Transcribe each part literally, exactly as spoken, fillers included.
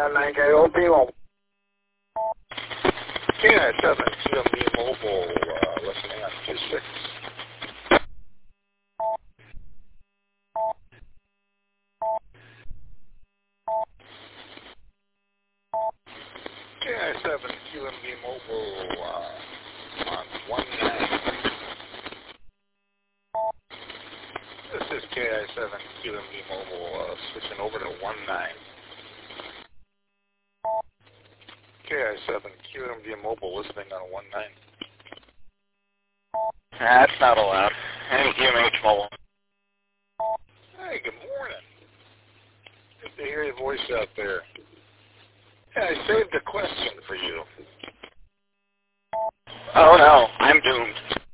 one nine K O P mobile. K I seven Q M B mobile, uh, listening on two six. K I seven Q M B mobile, uh, on one nine. This is K I seven Q M B mobile, uh, switching over to one nine. K I seven Q M B mobile, listening on one nine. That's not allowed. Any Q M H mobile. Hey, good morning. Good to hear your voice out there. Hey, I saved a question for you. Oh no, I'm doomed.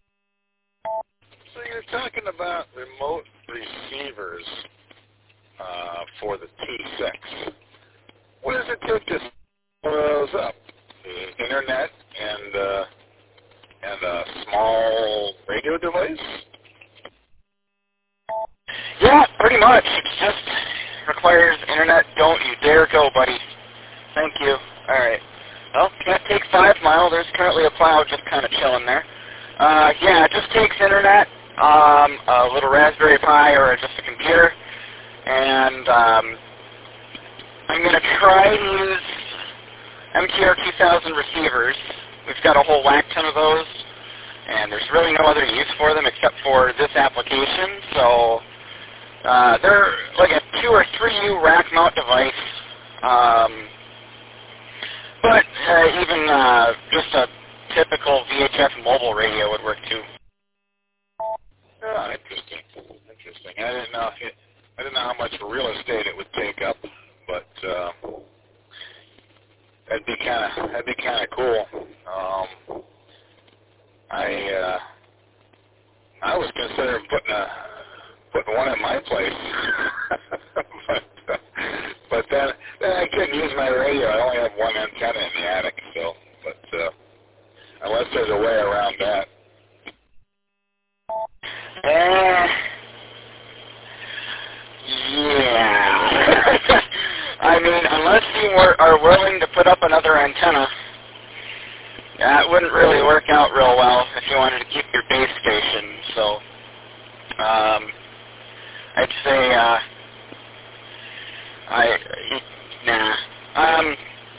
So you're talking about remote receivers uh, for the T six. What does it take to set those up? The internet and uh, and a small radio device? Yeah, pretty much. It just requires internet. Don't you dare go, buddy. Thank you. All right. Well, can't take five mile. There's currently a plow just kind of chilling there. Uh, yeah, it just takes internet, um, a little Raspberry Pi or just a computer, and um, I'm going to try to use M T R two thousand receivers. We've got a whole whack ton of those, and there's really no other use for them except for this application. So uh, they're like a two or three U rack mount device. Um, But uh, even uh, just a typical V H F mobile radio would work too. Oh, interesting. Interesting. I didn't know if it, I didn't know how much real estate it would take up, but uh, that'd be kind of that'd be kind of cool. Um, I uh, I was considering putting a putting one at my place, but uh, but then then I couldn't use my radio. I only have one antenna in the attic, so but uh, unless there's a way around that. Uh, yeah. I mean, unless you were, are willing to put up another antenna, that wouldn't really work out real well if you wanted to keep your base station. So um, I'd say, uh, I, nah. Um,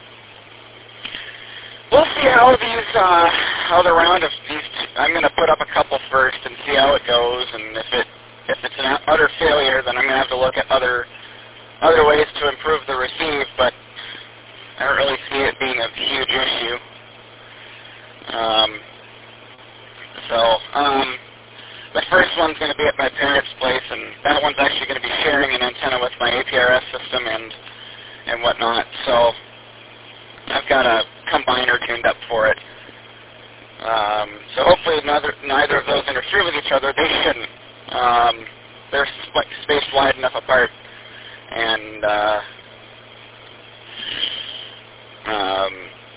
we'll see how these, uh, how the round of these, I'm going to put up a couple first and see how it goes, and if it, if it's an utter failure, then I'm going to have to look at other, other ways to improve the receive, but I don't really see it being a huge issue. Um, so, um, the first one's going to be at my parents' place, and that one's actually going to be sharing an antenna with my A P R S system and and whatnot. So I've got a combiner tuned up for it. Um, so hopefully neither, neither of those interfere with each other. They shouldn't. Um, they're sp- spaced wide enough apart, and uh, um,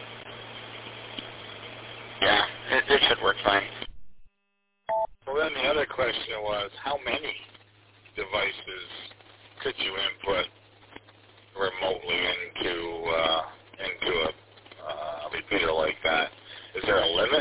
yeah, it, it should work fine. Well, then the other question was, how many devices could you input remotely into uh, into a uh, repeater like that? Is there a limit?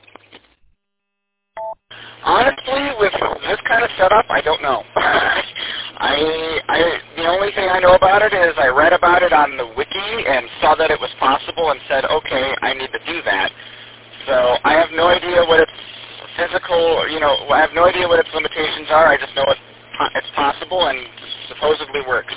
Honestly, with this kind of setup, I don't know. I, I, the only thing I know about it is I read about it on the wiki and saw that it was possible and said, okay, I need to do that. So I have no idea what its physical, you know, I have no idea what its limitations are. I just know it's, it's possible and supposedly works.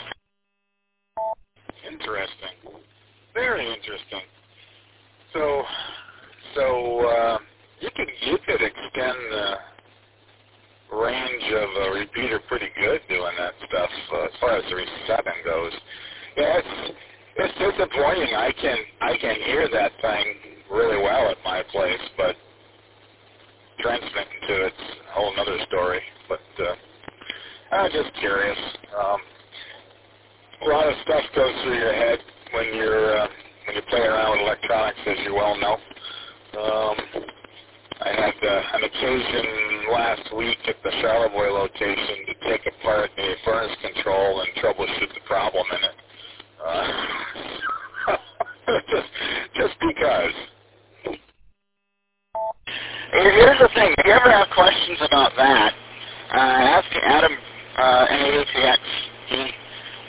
Interesting. Very interesting. So, so uh, you could you could extend the range of a repeater pretty good doing that stuff uh, as far as the resetting goes. Yeah, it's it's disappointing. I can I can hear that thing really well at my place, but transmitting to it's a whole other story. But uh, I was just curious. Um, a lot of stuff goes through your head when you're uh, when you play around with electronics, as you well know. Um, I had uh, an occasion last week at the Charlevoix location to take apart the furnace control and troubleshoot the problem in it. Uh,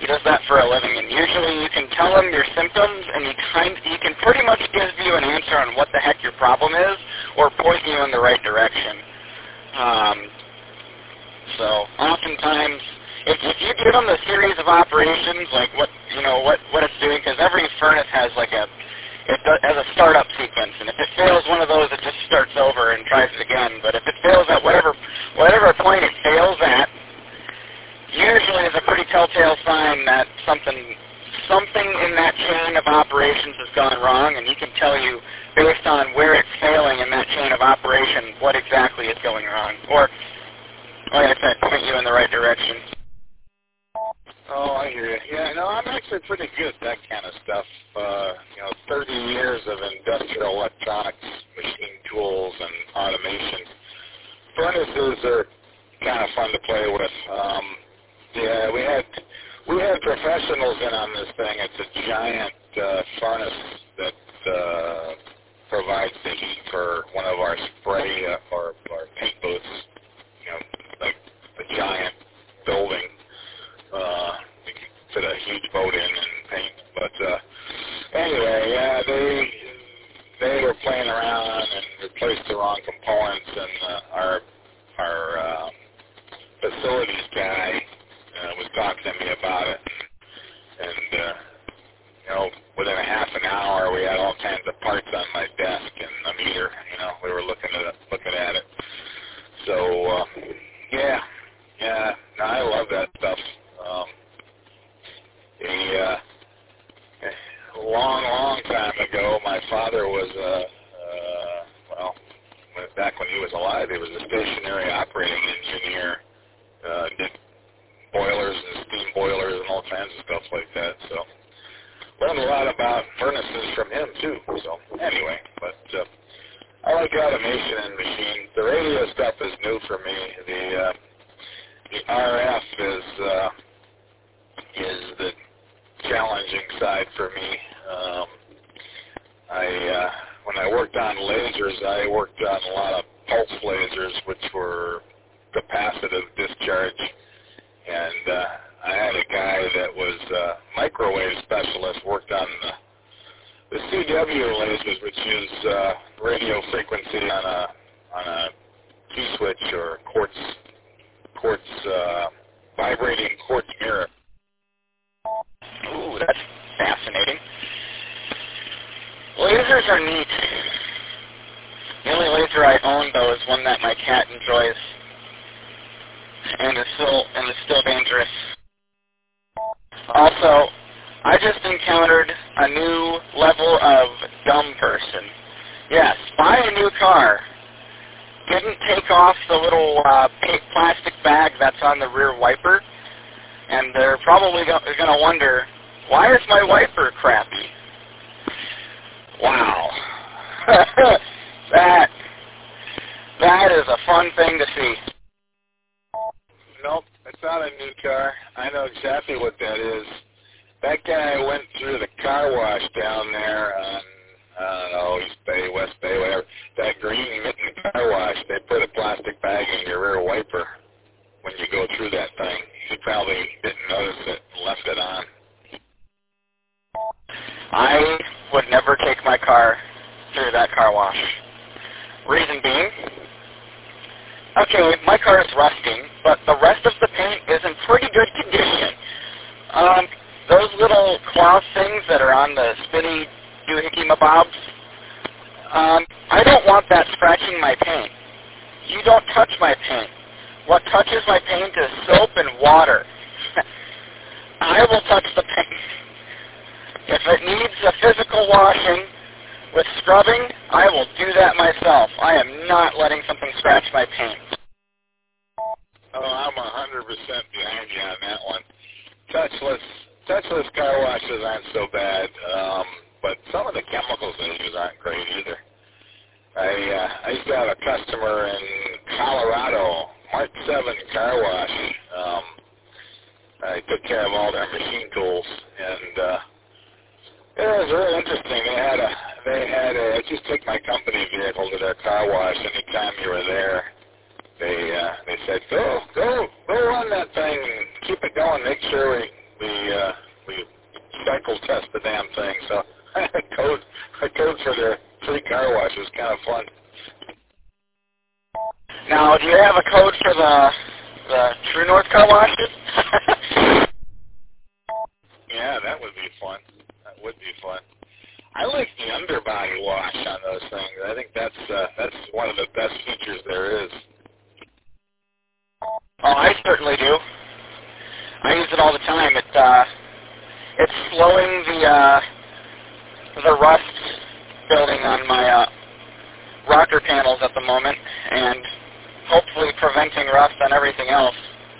He does that for a living, and usually you can tell him your symptoms, and he kind he can pretty much give you an answer on what the heck your problem is, or point you in the right direction. Um, so oftentimes, if, if you give him the series of operations, like what you know what what it's doing, because every furnace has like a it does, has a startup sequence, and if it fails one of those, it just starts over and tries it again. But if it fails at whatever whatever point it fails at, usually is a pretty telltale sign that something something in that chain of operations has gone wrong, and he can tell you based on where it's failing in that chain of operation what exactly is going wrong, or like I said, point you in the right direction. Oh, I hear you. Yeah, no, I'm actually pretty good at that kind of stuff. Uh, you know, thirty years of industrial electronics, machine tools, and automation. Furnaces are kind of fun to play with. Um, yeah, we had we had professionals in on this thing. It's a giant uh, furnace that uh, provides the heat for one of our spray uh, or, or paint booths. You know, like a giant building. Uh, you can fit a huge boat in and paint. But uh, anyway, yeah, they they were playing around and replaced the wrong components, and uh, our our uh, facilities guy uh, was talking to me about it, and uh, you know, within a half an hour, we had all kinds of parts on my desk and a meter. You know, we were looking at it, looking at it. So uh, yeah, yeah, no, I love that stuff. Um, a, uh, a long, long time ago, my father was, uh, uh, well, when, back when he was alive, he was a stationary operating engineer, uh, did boilers and steam boilers and all kinds of stuff like that. So learned a lot about furnaces from him, too. So anyway, but uh, I like automation and machines. The radio stuff is new for me. The, uh, the R F is... Uh, is the challenging side for me. Um, I uh, when I worked on lasers, I worked on a lot of pulse lasers, which were capacitive discharge, and uh, I had a guy that was a microwave specialist, worked on the, the C W lasers, which use uh, radio frequency on a on a key switch or quartz quartz uh, vibrating quartz mirror. Ooh, that's fascinating. Lasers are neat. The only laser I own, though, is one that my cat enjoys, and is still and is still dangerous. Also, I just encountered a new level of dumb person. Yes, buy a new car. Didn't take off the little uh, plastic bag that's on the rear wiper, and they're probably go- going to wonder, why is my wiper crappy? Wow. that that is a fun thing to see. Nope, it's not a new car. I know exactly what that is. That guy went through the car wash down there on, I don't know, East Bay, West Bay, whatever. That green mitten car wash, they put a plastic bag in your rear wiper when you go through that thing. He probably didn't notice it and left it on. I would never take my car through that car wash. Reason being, okay, my car is rusting, but the rest of the paint is in pretty good condition. Um, those little cloth things that are on the spinny doohickey mabobs, um, I don't want that scratching my paint. You don't touch my paint. What touches my paint is soap and water. I will touch the paint. If it needs a physical washing with scrubbing, I will do that myself. I am not letting something scratch my paint. Oh, I'm one hundred percent behind you on that one. Touchless, touchless car washes aren't so bad, um, but some of the chemicals they use aren't great either. I, uh, I used to have a customer in Colorado, Mark seven car wash. Um, I took care of all their machine tools, and uh, it was really interesting. They had a, they had a, I just took my company vehicle to their car wash anytime you were there. They, uh, they said, go, go, go run that thing and keep it going. Make sure we, we, uh, we cycle test the damn thing. So I code, I code for the free car wash. It was kind of fun. Now, do you have a code for the the True North car washes? Yeah, that would be fun. That would be fun. I like the underbody wash on those things. I think that's uh, that's one of the best features there is. Oh, I certainly do. I use it all the time. It uh, it's slowing the uh, the rust building on my uh, rocker panels at the moment, and hopefully preventing rust on everything else.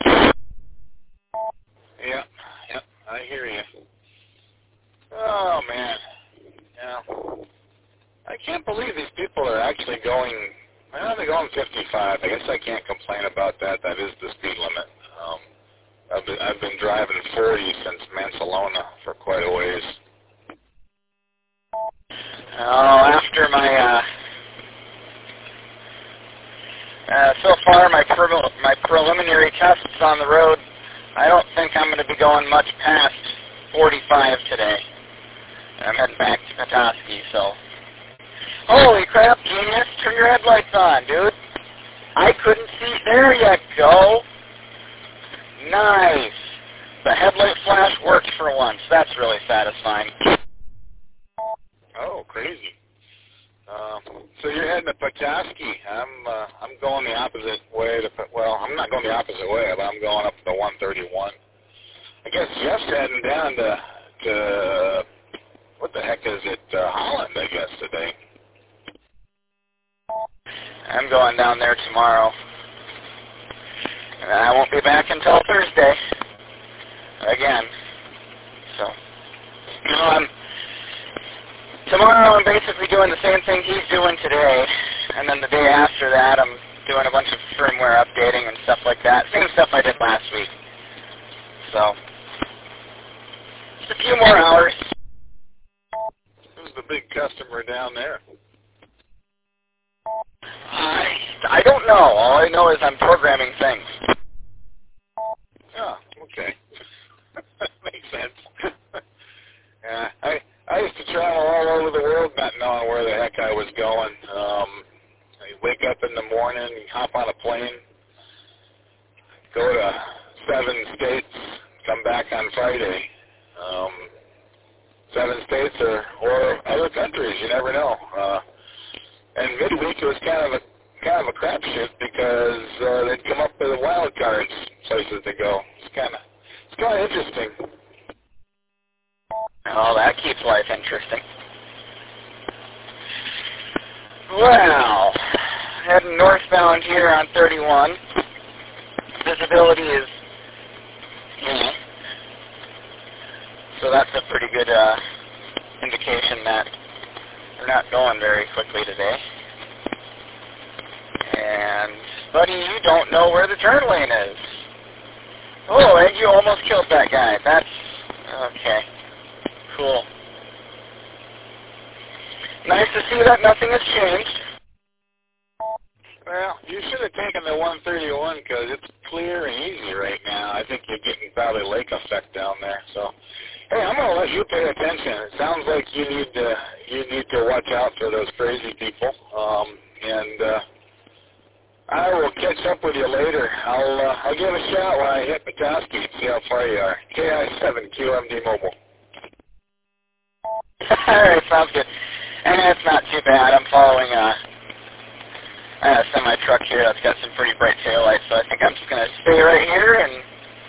Yeah, yeah, I hear you. Oh man, yeah. I can't believe these people are actually going. Well, they're going fifty-five. I guess I can't complain about that. That is the speed limit. Um, I've been I've been driving forty since Mansalona for quite a ways. Oh, after my uh, uh, so far my pre- my preliminary tests on the road, I don't think I'm going to be going much past forty-five today. I'm heading back to Petoskey, so. Holy crap, genius! Turn your headlights on, dude. I couldn't see. There you go. Nice. The headlight flash worked for once. That's really satisfying. Oh, crazy. Um, so you're heading to Petoskey. I'm uh, I'm going the opposite way to. Well, I'm not going the opposite way, but I'm going up the one thirty-one. I guess Jeff's heading down to to what the heck is it? Uh, Holland, I guess today. I'm going down there tomorrow. And I won't be back until Thursday. Again. So, no, I'm, tomorrow I'm basically doing the same thing he's doing today. And then the day after that I'm doing a bunch of firmware updating and stuff like that. Same stuff I did last week. So, just a few more hours. Who's the big customer down there? I, I don't know. All I know is I'm programming things. Oh, okay. Makes sense. Yeah, I I used to travel all over the world not knowing where the heck I was going. Um, I wake up in the morning, hop on a plane, go to seven states, come back on Friday. Um, seven states or, or other countries, you never know. Uh, and midweek it was kind of a kind of a crapshoot because uh, they'd come up with wild cards, places to go. It's kind of it's kind of interesting. Oh, that keeps life interesting. Well, heading northbound here on thirty-one. Visibility is, yeah. So that's a pretty good uh, indication that we're not going very quickly today. And, buddy, you don't know where the turn lane is. Oh, and you almost killed that guy. That's, okay. Cool. Nice to see that nothing has changed. Well, you should have taken the one thirty-one because it's clear and easy right now. I think you're getting probably lake effect down there. So, hey, I'm going to let you pay attention. It sounds like you need to you need to watch out for those crazy people. Um, and uh, I will catch up with you later. I'll uh, I'll give a shout when I hit Petoskey and see how far you are. K I seven Q M D Mobile. All right, sounds good. And it's not too bad. I'm following a, a semi-truck here that's got some pretty bright taillights, so I think I'm just going to stay right here and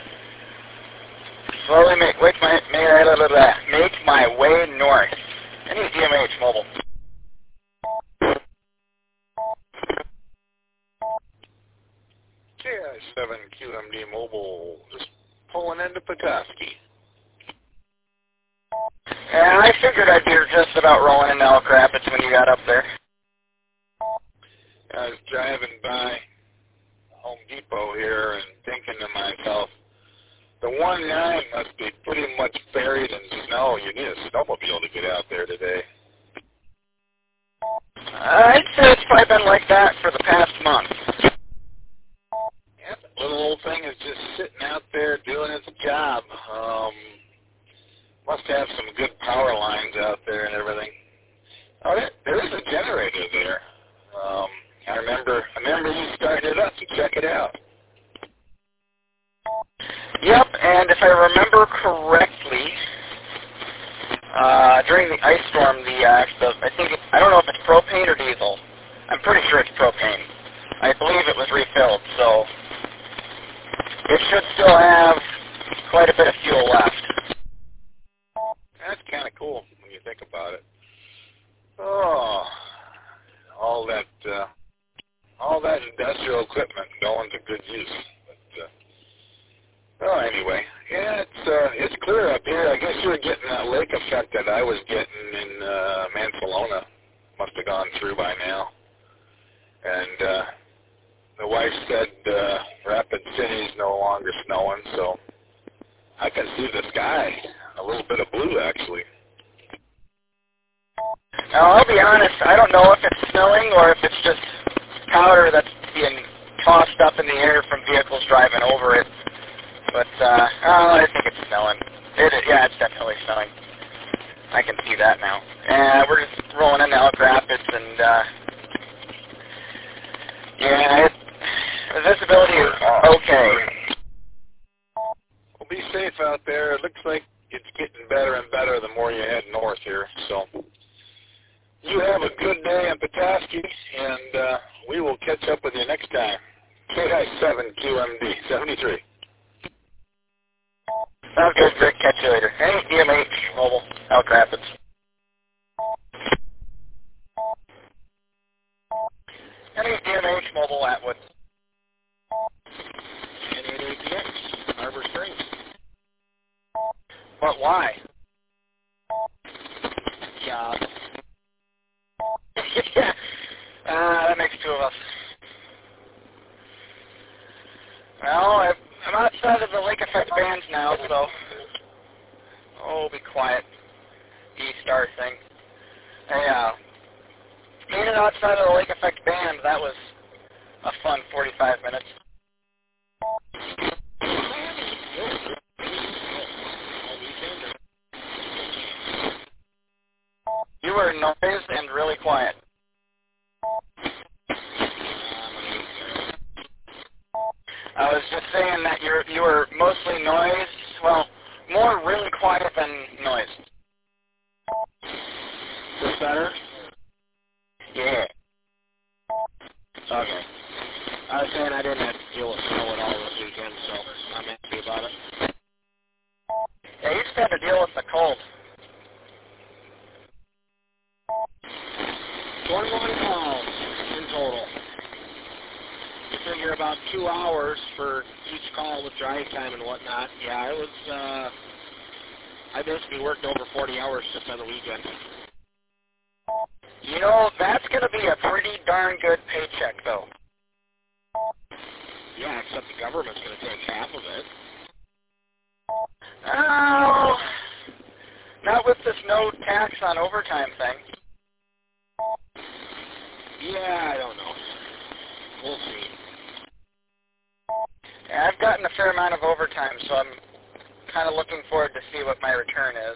slowly make, make, my, make my way north. I need D M H Mobile. K I seven Q M D Mobile, just pulling into Petoskey. Yeah, I figured I'd be just about rolling into Elk Rapids when you got up there. I was driving by Home Depot here and thinking to myself, the one nine must be pretty much buried in snow. You need a snowmobile to get out there today. I'd say it's probably been like that for the past month. Yeah, the little old thing is just sitting out there doing its job. Um, Must have some good power lines out there and everything. Oh, there, there is a generator there. Um, I remember, I remember you started it up to check it out. Yep, and if I remember correctly, uh, during the ice storm, the, uh, the I think it, I don't know if it's propane or diesel. I'm pretty sure it's propane. I believe it was refilled, so it should still have quite a bit of fuel left. That's kind of cool when you think about it. Oh, all that, uh, all that industrial equipment going to good use. But, uh, well, anyway, yeah, it's uh, it's clear up here. I guess you're getting that lake effect that I was getting in uh, Mansalona. Must have gone through by now. And uh, the wife said uh, Rapid City's no longer snowing, so I can see the sky, a little bit of blue actually. Now, I'll be honest, I don't know if it's snowing or if it's just powder that's being tossed up in the air from vehicles driving over it. But, uh, oh, I think it's snowing. It, yeah, it's definitely snowing. I can see that now. And we're just rolling into Elk Rapids, and, uh, yeah, it, the visibility is okay. Well, be safe out there. It looks like it's getting better and better the more you head north here, so you have a good day in Petoskey, and uh, we will catch up with you next time. K I seven Q M D seventy-three. Sounds good, Rick. Catch you later. Hey, D M H Mobile, Elk Rapids. Hey, D M H Mobile, Atwood. N eight A P X, Harbor Springs. But why? Yeah. yeah, uh, that makes two of us. Well, I've, I'm outside of the lake effect bands now, so oh, be quiet. E-star thing. Hey, uh, being outside of the lake effect band, that was a fun forty-five minutes. You were noised and really quiet. I was just saying that you're you were mostly noise. Well, more really quiet than noise. This better? Yeah. Okay. I was saying I didn't have to deal with snow at all this weekend, so I'm happy about it. Yeah, you just had to deal with the cold. twenty-one calls in total. You figure about two hours for each call with drive time and whatnot. Yeah, it was, uh, I basically worked over forty hours just on the weekend. You know, that's going to be a pretty darn good paycheck, though. Yeah, except the government's going to take half of it. Oh, not with this no tax on overtime thing. Yeah, I don't know. We'll see. Yeah, I've gotten a fair amount of overtime, so I'm kind of looking forward to see what my return is.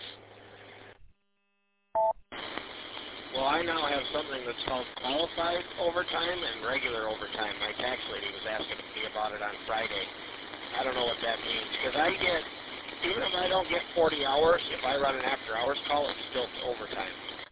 Well, I now have something that's called qualified overtime and regular overtime. My tax lady was asking me about it on Friday. I don't know what that means, because I get, even if I don't get forty hours, if I run an after-hours call, it's still overtime.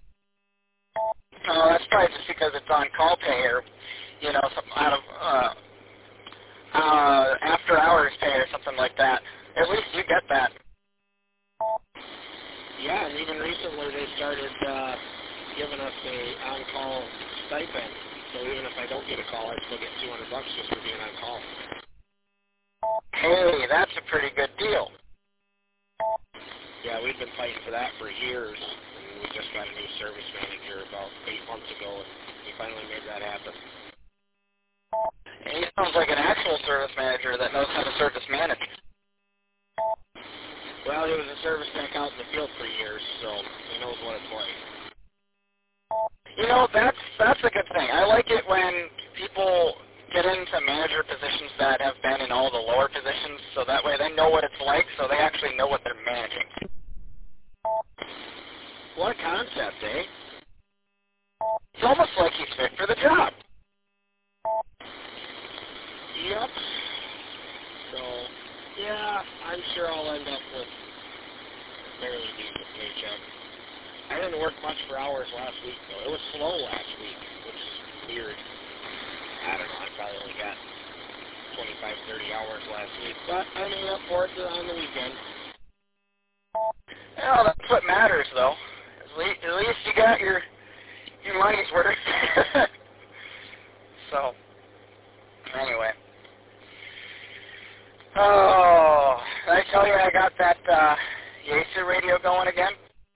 Oh, that's probably just because it's on call pay or, you know, some out of uh, uh, after-hours pay or something like that. At least you get that. Yeah, and even recently they started uh, giving us a on-call stipend. So even if I don't get a call, I still get two hundred bucks just for being on call. Hey, that's a pretty good deal. Yeah, we've been fighting for that for years. And we just got a new service manager about eight months ago, and we finally made that happen. He sounds like an actual service manager that knows how to service manage. Well, he was a service tech out in the field for years, so he knows what it's like. You know, that's that's a good thing. I like it when people get into manager positions that have been in all the lower positions, so that way they know what it's like, so they actually know what they're managing. that day. It's almost like he's fit for the job. Yep. So, yeah, I'm sure I'll end up with a fairly decent paycheck. I didn't work much for hours last week, though. It was slow last week, which is weird. I don't know, I probably only got twenty-five, thirty hours last week, but I made up for it on the weekend. Well, that's what matters, though. At least, at least you got your your money's worth. So, anyway. Oh, did I tell you I got that uh, Yaesu radio going again?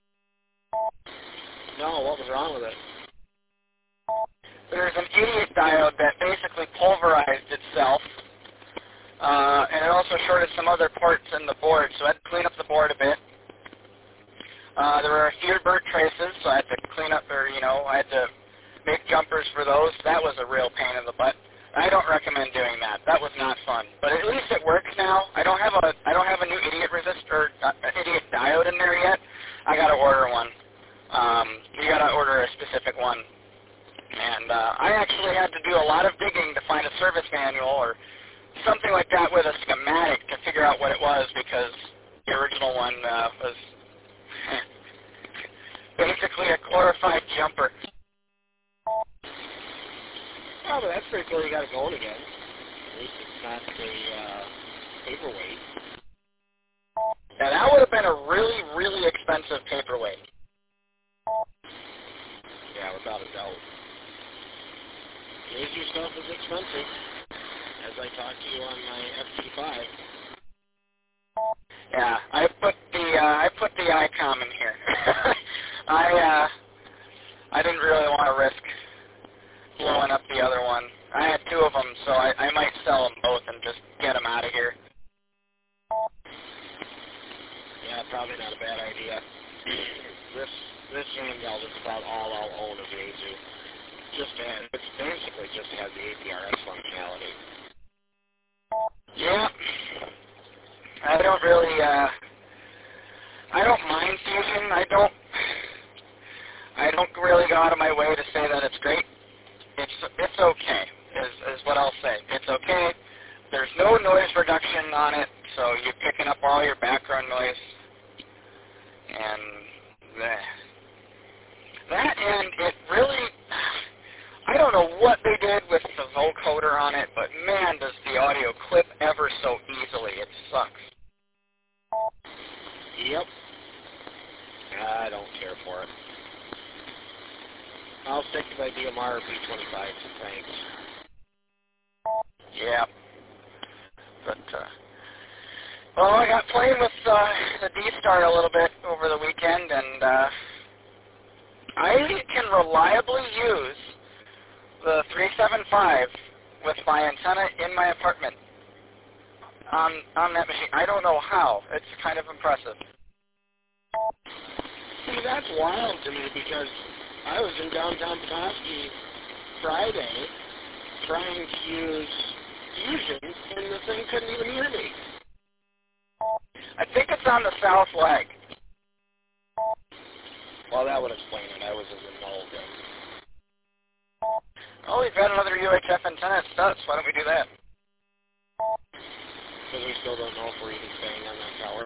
No, what was wrong with it? There's an idiot diode that basically pulverized itself, uh, and it also shorted some other parts in the board, so I had to clean up the board a bit. Uh, there were a few burnt traces, so I had to clean up, or, you know, I had to make jumpers for those. That was a real pain in the butt. I don't recommend doing that. That was not fun. But at least it works now. I don't have a I don't have a new idiot resistor, uh, idiot diode in there yet. I got to order one. Um, you got to order a specific one. And uh, I actually had to do a lot of digging to find a service manual or something like that with a schematic to figure out what it was, because the original one uh, was basically a glorified jumper. Oh, but that's pretty cool you got it going again. At least it's not a uh, paperweight. Now, that would have been a really, really expensive paperweight. Yeah, without a doubt. Yaesu stuff is expensive, as I talked to you on my F T five. Yeah, I put the uh, I put the ICOM in here. I uh, I didn't really want to risk blowing up the other one. I had two of them, so I, I might sell them both and just get them out of here. Yeah, probably not a bad idea. This this handheld is about all I'll own of Yaesu. Just has, it's basically just has the A P R S functionality. Yeah, I don't really. Uh, I don't mind Fusion. I don't. I don't really go out of my way to say that it's great. It's it's okay, is is what I'll say. It's okay. There's no noise reduction on it, so you're picking up all your background noise. And that, that and it really, I don't know what they did with the vocoder on it, but man, does the audio clip ever so easily. It sucks. Yep. I don't care for it. I'll stick to my D M R or B twenty-five, thanks. Yeah. But, uh, well, I got playing with uh, the D-Star a little bit over the weekend, and uh, I can reliably use the three seventy-five with my antenna in my apartment on on that machine. I don't know how. It's kind of impressive. See, that's wild to me, because I was in downtown Petoskey Friday trying to use Fusion, and the thing couldn't even hear me. I think it's on the south leg. Well, that would explain it. I was in the null then. Oh, we've got another U H F antenna. It does. Why don't we do that? Because we still don't know if we're even staying on that tower.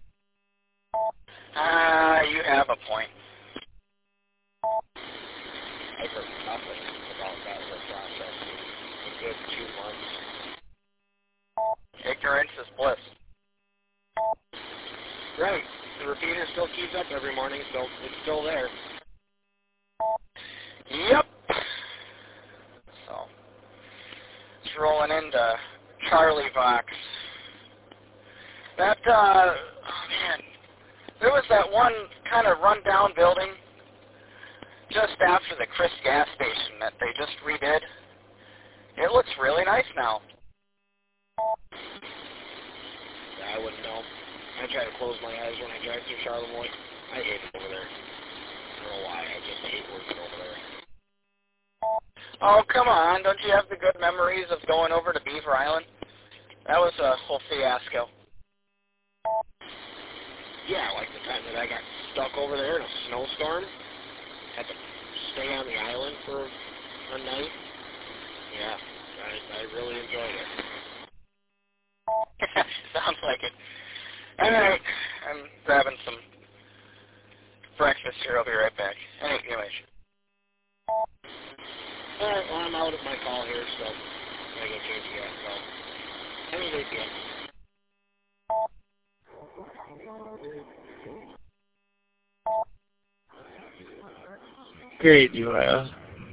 Ah, uh, you have a point. I've heard nothing about that whole process in a good two months. Ignorance is bliss. Right. The repeater still keys up every morning, so it's still there. Yep. So, it's rolling into Charlie Vox. That, uh, oh man, there was that one kind of run-down building just after the Chris gas station that they just redid. It looks really nice now. Yeah, I wouldn't know. I try to close my eyes when I drive through Charlevoix. I hate it over there. I don't know why. I just hate working over there. Oh, come on. Don't you have the good memories of going over to Beaver Island? That was a whole fiasco. Yeah, like the time that I got stuck over there in a snowstorm. had to stay on the island for a night. Yeah, I, I really enjoyed it. Sounds like it. All right, I'm grabbing some breakfast here. I'll be right back. Anyways. All right, well, I'm out at my call here, so I get J P S, so any J P S. Great, U S.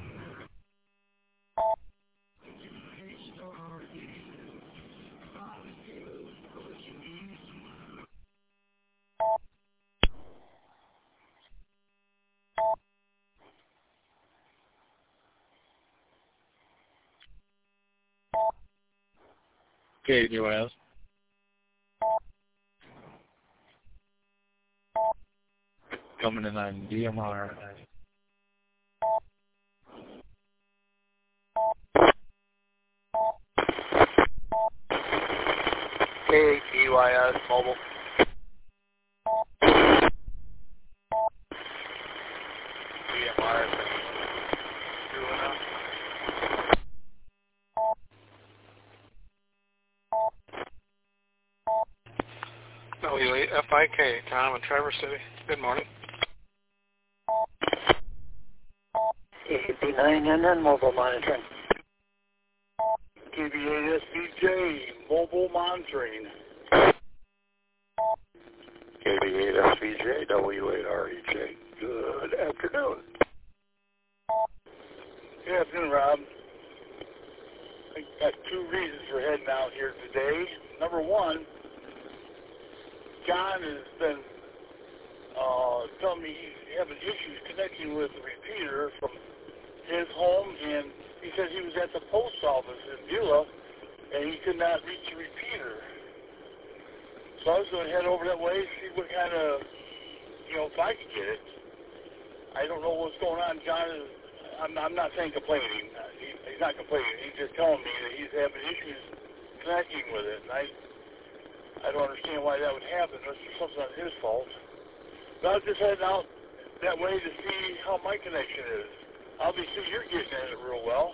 Great, U S. Coming in on D M R. K T Y S mobile. D M R. W eight F I K, Tom in Traverse City. Good morning. A B nine N N mobile monitoring. K B eight S B J, mobile monitoring. K B eight S B J, W eight R E J. Good afternoon. Good afternoon, Rob. I got two reasons for heading out here today. Number one, John has been uh, telling me he's having issues connecting with the repeater from his home, and he said he was at the post office in Beulah, and he could not reach the repeater. So I was going to head over that way, see what kind of, you know, if I could get it. I don't know what's going on. John is, I'm, I'm not saying complaining. He, he's not complaining. He's just telling me that he's having issues connecting with it, and I I don't understand why that would happen. Unless there's something on his fault. But I was just heading out that way to see how my connection is. Obviously, you're getting at it real well.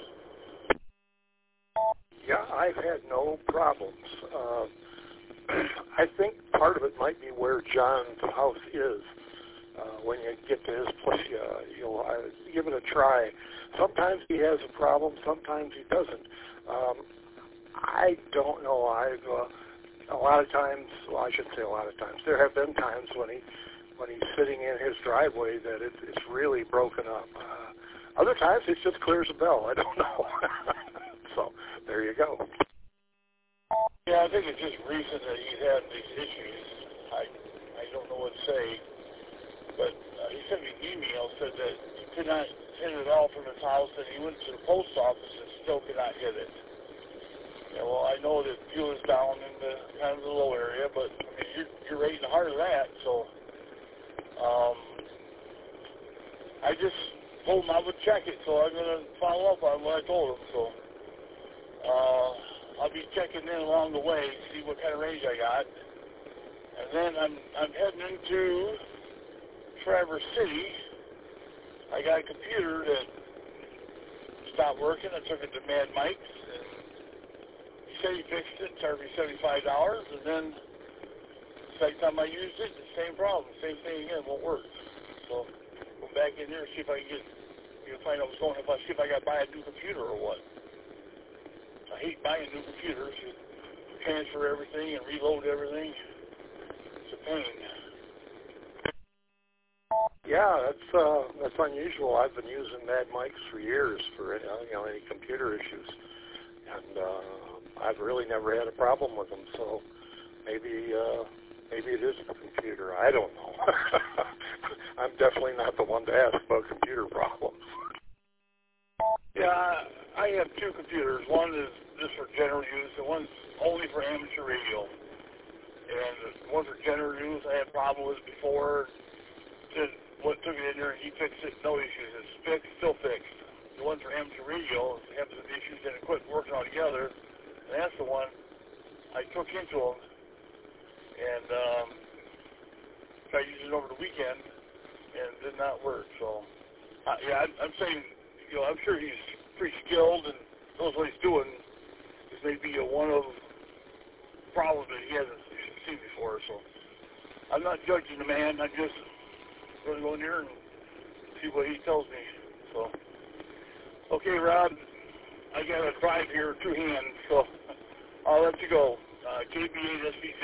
Yeah, I've had no problems. Uh, I think part of it might be where John's house is. Uh, when you get to his place, uh, you'll uh, give it a try. Sometimes he has a problem, sometimes he doesn't. Um, I don't know. I've uh, a lot of times, well, I shouldn't say a lot of times. There have been times when he when he's sitting in his driveway that it, it's really broken up. Uh, other times, it just clears a bell. I don't know. So there you go. Yeah, I think it's just recent that he's had these issues. I I don't know what to say, but uh, he sent me an email, said that he could not hit it all from his house, and he went to the post office and still could not hit it. Yeah, well, I know that fuel is down in the kind of the low area, but I mean, you're, you're right in the heart of that, so um, I just told him I would check it, so I'm going to follow up on what I told him. So uh, I'll be checking in along the way, see what kind of range I got, and then I'm I'm heading into Traverse City. I got a computer that stopped working. I took it to Mad Mike's, and he said he fixed it, charged me seventy-five dollars, and then the second time I used it, the same problem, same thing again, won't work. So go back in there and see if I can get, you know, find out what's going on, if I see if I got to buy a new computer or what. I hate buying new computers. You transfer everything and reload everything. It's a pain. Yeah, that's uh, that's unusual. I've been using Mad Mike's for years for uh, you know any computer issues, and uh, I've really never had a problem with them. So maybe uh, maybe it is the computer. I don't know. I'm definitely not the one to ask about computer problems. Yeah, I have two computers. One is just for general use, and one's only for amateur radio. And the one for general use, I had a problem with it before. Just what took it in there, and he fixed it, no issues. It's fixed, still fixed. The one for amateur radio had some issues, and it quit working altogether. And that's the one I took into him, and um, tried using it over the weekend, and it did not work. So Uh, yeah, I'm, I'm saying, you know, I'm sure he's pretty skilled and knows what he's doing. This may be a one of problems that he hasn't seen before, so I'm not judging the man. I'm just going to go in here and see what he tells me. So, okay, Rob, I got a drive here, two hands, so I'll let you go. Uh, K B eight S V J.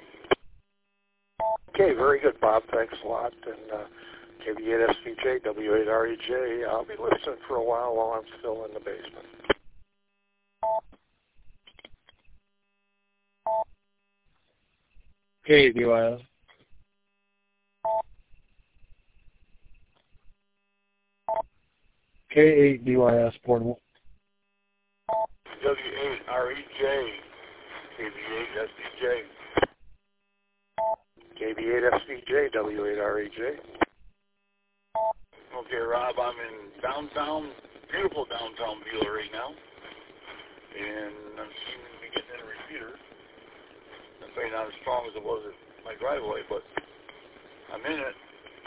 Okay, very good, Bob. Thanks a lot. And uh, K B eight S V J, W eight R E J. I'll be listening for a while while I'm still in the basement. K D Y S. K eight D Y S portable. W eight R E J. K B eight S V J. K B eight S V J, W eight R E J. Okay, Rob, I'm in downtown, beautiful downtown Beulah right now. And I'm seeming to be getting in a repeater. It's maybe not as strong as it was at my driveway, but I'm in it.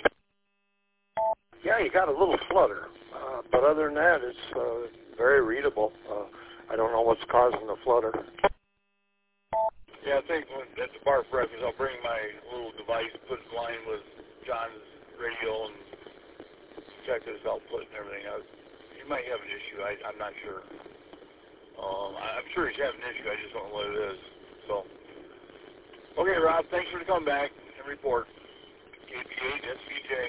Yeah, you got a little flutter. Uh, but other than that, it's uh, very readable. Uh, I don't know what's causing the flutter. Yeah, I think when, at the bar breakfast, I'll bring my little device, put it in line with John's radio, and check his output and everything out. He might have an issue. I, I'm not sure. Um, I, I'm sure he's having an issue. I just don't know what it is. So, okay, Rob, thanks for coming back and report. K B eight S V J.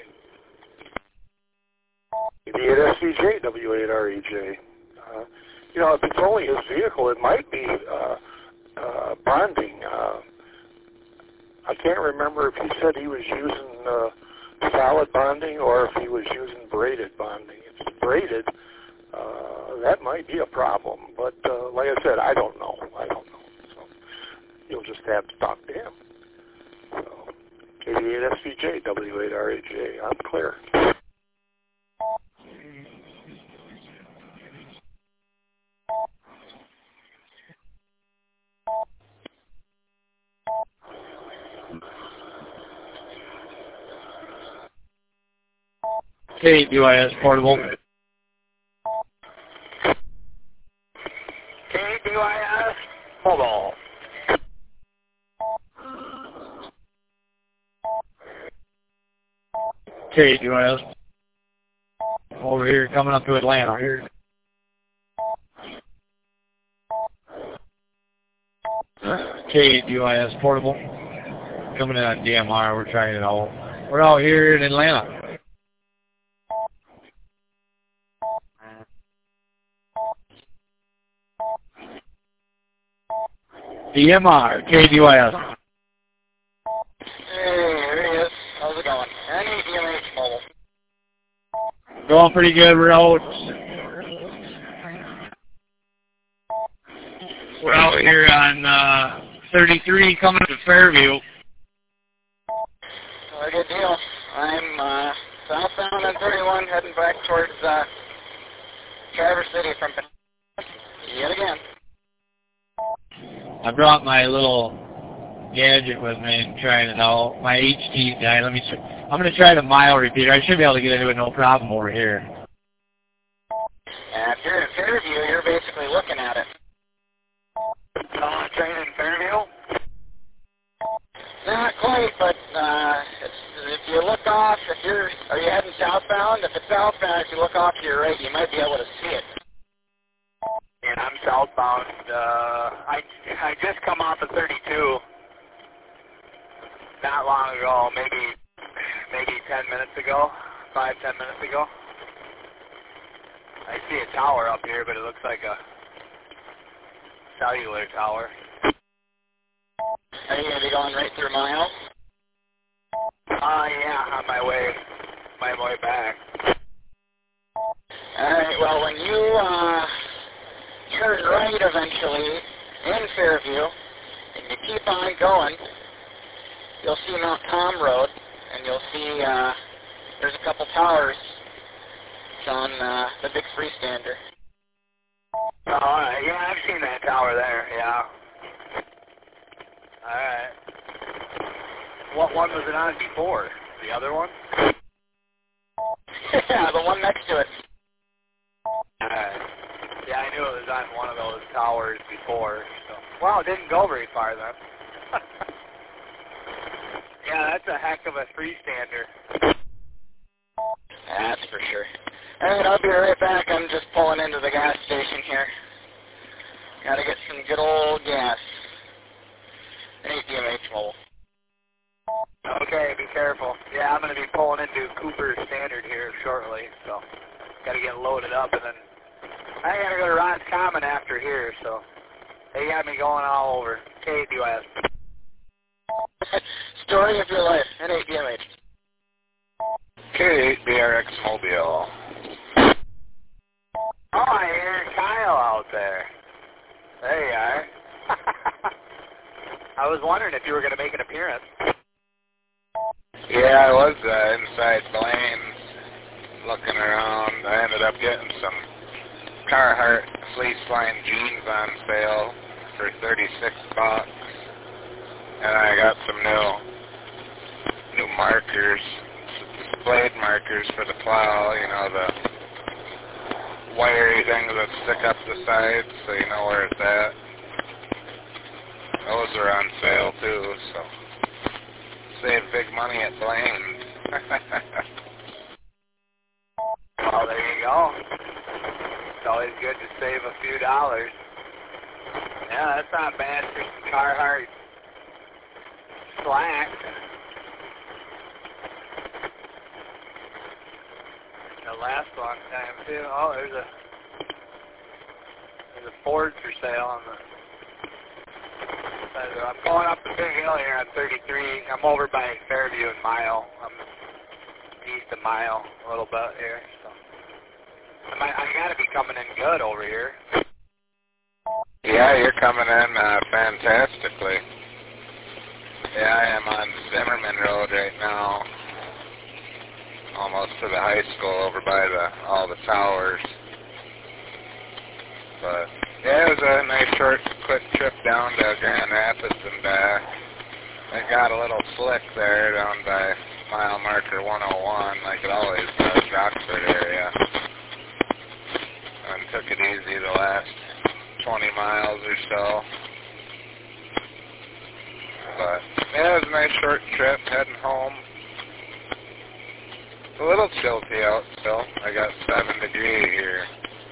K B eight S V J, W eight R E J. Uh, you know, if it's only his vehicle, it might be uh, uh, bonding. Uh, I can't remember if he said he was using uh, solid bonding or if he was using braided bonding. If it's braided, uh, that might be a problem. But uh, like I said, I don't know. I don't know. So you'll just have to talk to him. So K B eight S V J, W eight R E J. I'm clear. K D Y S portable. K D Y S mobile. K D Y S. Over here, coming up to Atlanta. Here. K D Y S portable. Coming in on D M R. We're trying it all. We're out here in Atlanta. D M R, K D Y S. Hey, there he is. How's it going? N E D M H mobile. Going pretty good. We're out. We're out here on uh, thirty-three coming to Fairview. Well, good deal. I'm uh, southbound on thirty-one, heading back towards uh, Traverse City from yet again. I brought my little gadget with me and trying it out. My H T guy. Let me. Try. I'm going to try the mile repeater. I should be able to get into it no problem over here. And if you're in Fairview, you're basically looking at it. Uh, train in Fairview? Not quite, but uh, it's, if you look off, if you're, are you heading southbound? If it's southbound, if you look off to your right, you might be able to see it. And I'm southbound. Uh, I, I just come off of thirty-two not long ago, maybe maybe ten minutes ago, five, ten minutes ago. I see a tower up here, but it looks like a cellular tower. Are you going to be going right through my house? Uh, yeah, on my way, my way back. All right, well, when you uh, turn right eventually in Fairview, and you keep on going, you'll see Mount Tom Road, and you'll see uh, there's a couple towers. It's on uh, the big freestander. Oh, all right. Yeah, I've seen that tower there, yeah. All right. What one was it on before? The other one? Yeah, the one next to it. Uh, yeah, I knew it was on one of those towers before. So. Well, it didn't go very far then. Yeah, that's a heck of a three-stander. That's for sure. Alright, I'll be right back. I'm just pulling into the gas station here. Gotta get some good old gas. A D M H mobile. Okay, be careful. Yeah, I'm going to be pulling into Cooper Standard here shortly, so gotta get loaded up, and then I gotta go to Roscommon after here, so they got me going all over. K D U S. Story of your life, N A D M H. K eight B R X Mobile. Oh, I hear Kyle out there. There you are. I was wondering if you were going to make an appearance. Yeah, I was uh, inside Blaine's looking around. I ended up getting some Carhartt fleece-lined jeans on sale for thirty-six bucks. And I got some new new markers, blade markers for the plow, you know, the wiry things that stick up the sides so you know where it's at. Those are on sale too, so save big money at Blaine's. Well, there you go. It's always good to save a few dollars. Yeah, that's not bad for some Carhartt slack. It'll last a long time too. Oh, there's a there's a Ford for sale on the side of the, I'm going up the big hill here on thirty-three. I'm over by Fairview and Mile. I'm east of Mile a little bit here, so I, might, I gotta be coming in good over here. Yeah, you're coming in uh, fantastically. Yeah, I am on Zimmerman Road right now, almost to the high school over by the all the towers. But yeah, it was a nice short, quick trip down to Grand Rapids and back. It got a little slick there down by mile marker one oh one, like it always does, Rockford area. And took it easy the last twenty miles or so. But yeah, it was a nice short trip heading home. It's a little chilly out still. I got seven degree here.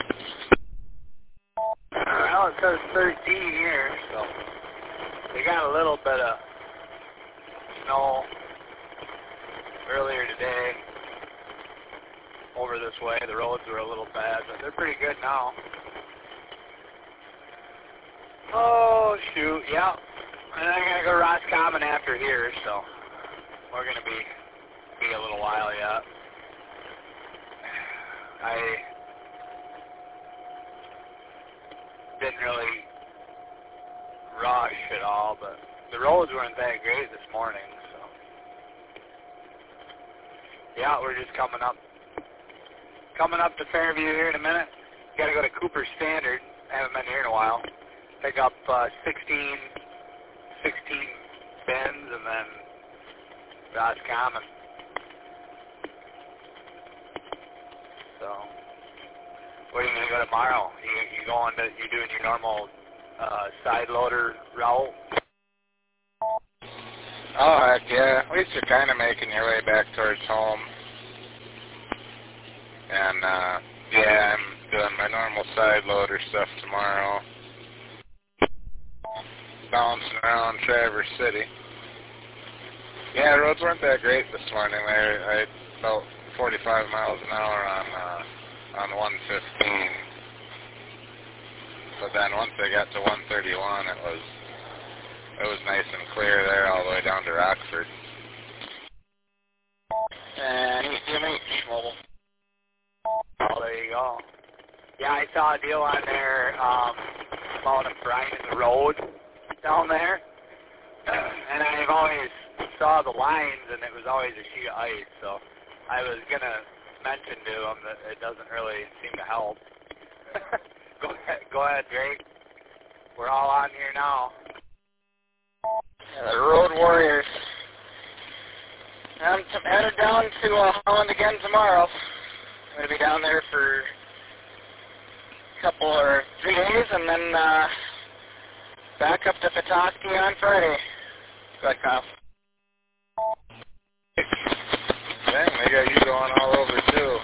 Well, it says thirteen here, so we got a little bit of snow earlier today over this way. The roads were a little bad, but they're pretty good now. Oh, shoot, yeah. And I'm going to go to Roscommon after here, so we're going to be, be a little while yet. I didn't really rush at all, but the roads weren't that great this morning, so. Yeah, we're just coming up, coming up to Fairview here in a minute. Got to go to Cooper Standard. I haven't been here in a while. Pick up uh, sixteen, sixteen bins and then Roscommon. So, where are you going to go tomorrow? You you going to you doing your normal uh, side loader route? Oh heck yeah, at least you're kind of making your way back towards home. And uh, yeah, I'm doing my normal side loader stuff tomorrow. Bouncing around Traverse City. Yeah, roads weren't that great this morning. There, I had about forty-five miles an hour on uh, on one fifteen. But then once I got to one thirty-one, it was it was nice and clear there all the way down to Rockford. And E D M H mobile. Oh, there you go. Yeah, I saw a deal on there um, about a Bryan Road down there, and I've always saw the lines, and it was always a sheet of ice, so I was going to mention to them that it doesn't really seem to help. go ahead, go ahead, Drake. We're all on here now. Yeah, the Road Warriors. I'm t- headed down to uh, Holland again tomorrow. I'm going to be down there for a couple or three days and then uh, back up to Petoskey on Friday. Go ahead, Kyle. Dang, they got you going all over too.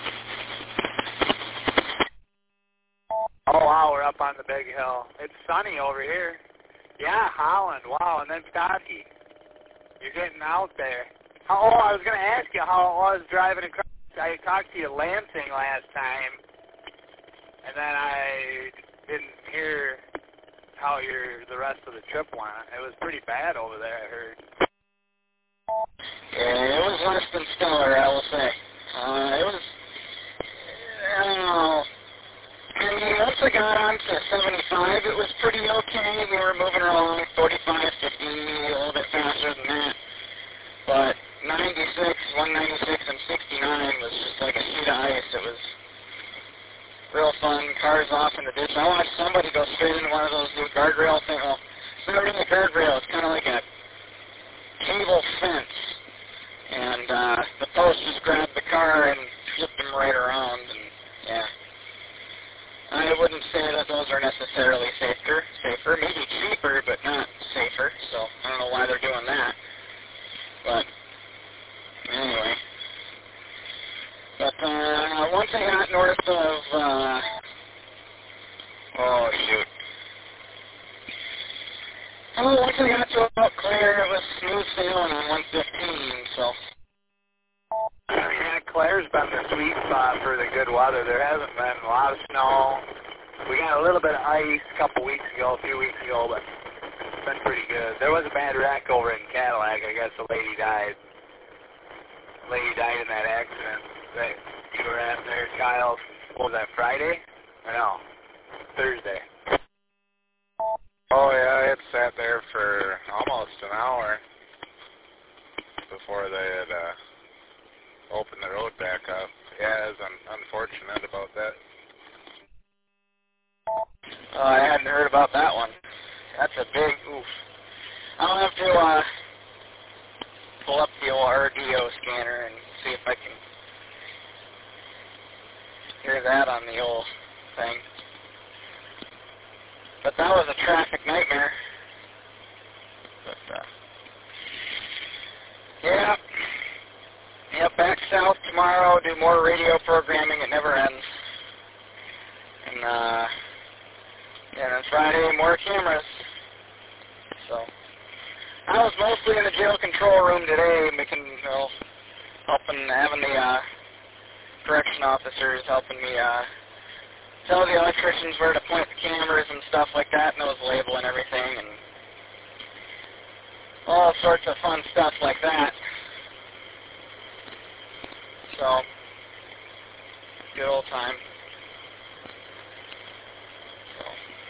Oh, wow, we're up on the big hill. It's sunny over here. Yeah, Holland, wow, and then Petoskey. You're getting out there. Oh, I was going to ask you how it was driving across. I talked to you Lansing last time, and then I didn't hear how your the rest of the trip went. It was pretty bad over there, I heard. Yeah, it was less than stellar, I will say. Uh, it was, I don't know. I mean, once I got on to seventy-five, it was pretty okay. We were moving along forty-five, fifty, a little bit faster than that. But ninety-six, one ninety-six, and sixty-nine was just like a sheet of ice. It was real fun. Cars off in the ditch. I watched somebody go straight into one of those new guardrail things. Well, it's not really a guardrail. It's kind of like a cable fence. And uh, the post just grabbed the car and flipped him right around. And yeah. I wouldn't say that those are necessarily safer, safer, maybe cheaper, but not safer, so I don't know why they're doing that. But, anyway. But, uh, once I got north of, uh, oh, shoot. Oh, once I got to about Claire, it was smooth sailing on one fifteen, so. Yeah, Claire's been the sweet spot for the good weather. There hasn't been a lot of snow. We got a little bit of ice a couple weeks ago, a few weeks ago, but it's been pretty good. There was a bad wreck over in Cadillac. I guess the lady died. The lady died in that accident that you were at there, Kyle. What was that, Friday? Or no, Thursday. Oh yeah, it sat there for almost an hour before they had uh, opened the road back up. Yeah, it was un- unfortunate about that. Oh, I hadn't heard about that one. That's a big oof. I'll have to uh, pull up the old R D O scanner and see if I can hear that on the old thing. But that was a traffic nightmare. But, uh, yeah. Yep, back south tomorrow, do more radio programming. It never ends. And, uh, and then Friday, more cameras. So, I was mostly in the jail control room today, making, you know, helping, having the, uh, correction officers helping me, uh, tell the electricians where to point the cameras and stuff like that, and those label and everything, and all sorts of fun stuff like that. So, good old time. So.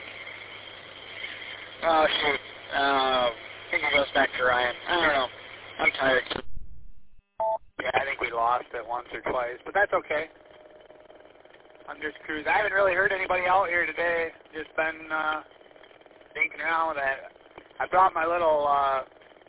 Oh, shoot. Uh, I think it goes back to Ryan. I don't know. I'm tired. Yeah, I think we lost it once or twice, but that's okay. I'm just cruising. I haven't really heard anybody out here today. Just been uh, thinking around with that. I brought my little uh,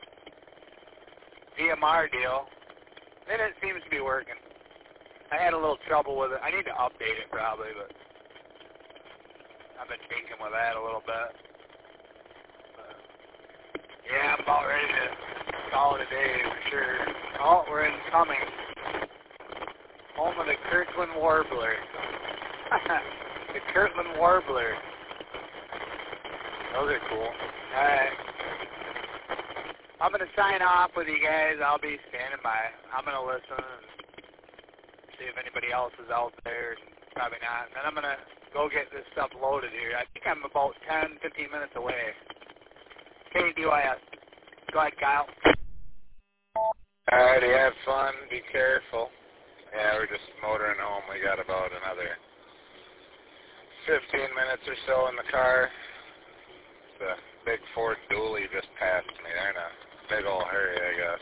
D M R deal, and it seems to be working. I had a little trouble with it. I need to update it probably, but I've been thinking with that a little bit. But yeah, I'm about ready to call it a day for sure. Oh, we're incoming. Home of the Kirkland Warbler. The Kirtland Warbler. Those are cool. Alright. I'm going to sign off with you guys. I'll be standing by. I'm going to listen and see if anybody else is out there. Probably not. And then I'm going to go get this stuff loaded here. I think I'm about ten, fifteen minutes away. K D Y S. Go ahead, Kyle. Alrighty, have fun. Be careful. Yeah, we're just motoring home. We got about another fifteen minutes or so in the car. The big Ford Dually just passed me. They're in a big old hurry, I guess.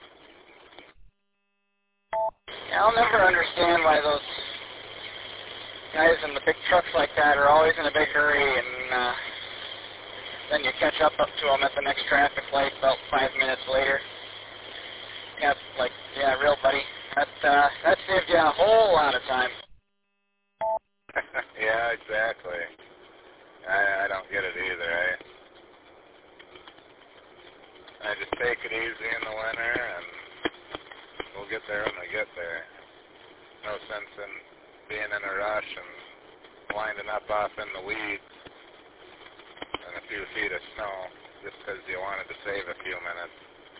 Yeah, I'll never understand why those guys in the big trucks like that are always in a big hurry, and uh, then you catch up up to them at the next traffic light about five minutes later. Yeah, like, yeah, real buddy. That, uh, that saved you a whole lot of time. exactly. I, I don't get it either, eh? I just take it easy in the winter, and we'll get there when we get there. No sense in being in a rush and winding up off in the weeds and a few feet of snow just because you wanted to save a few minutes.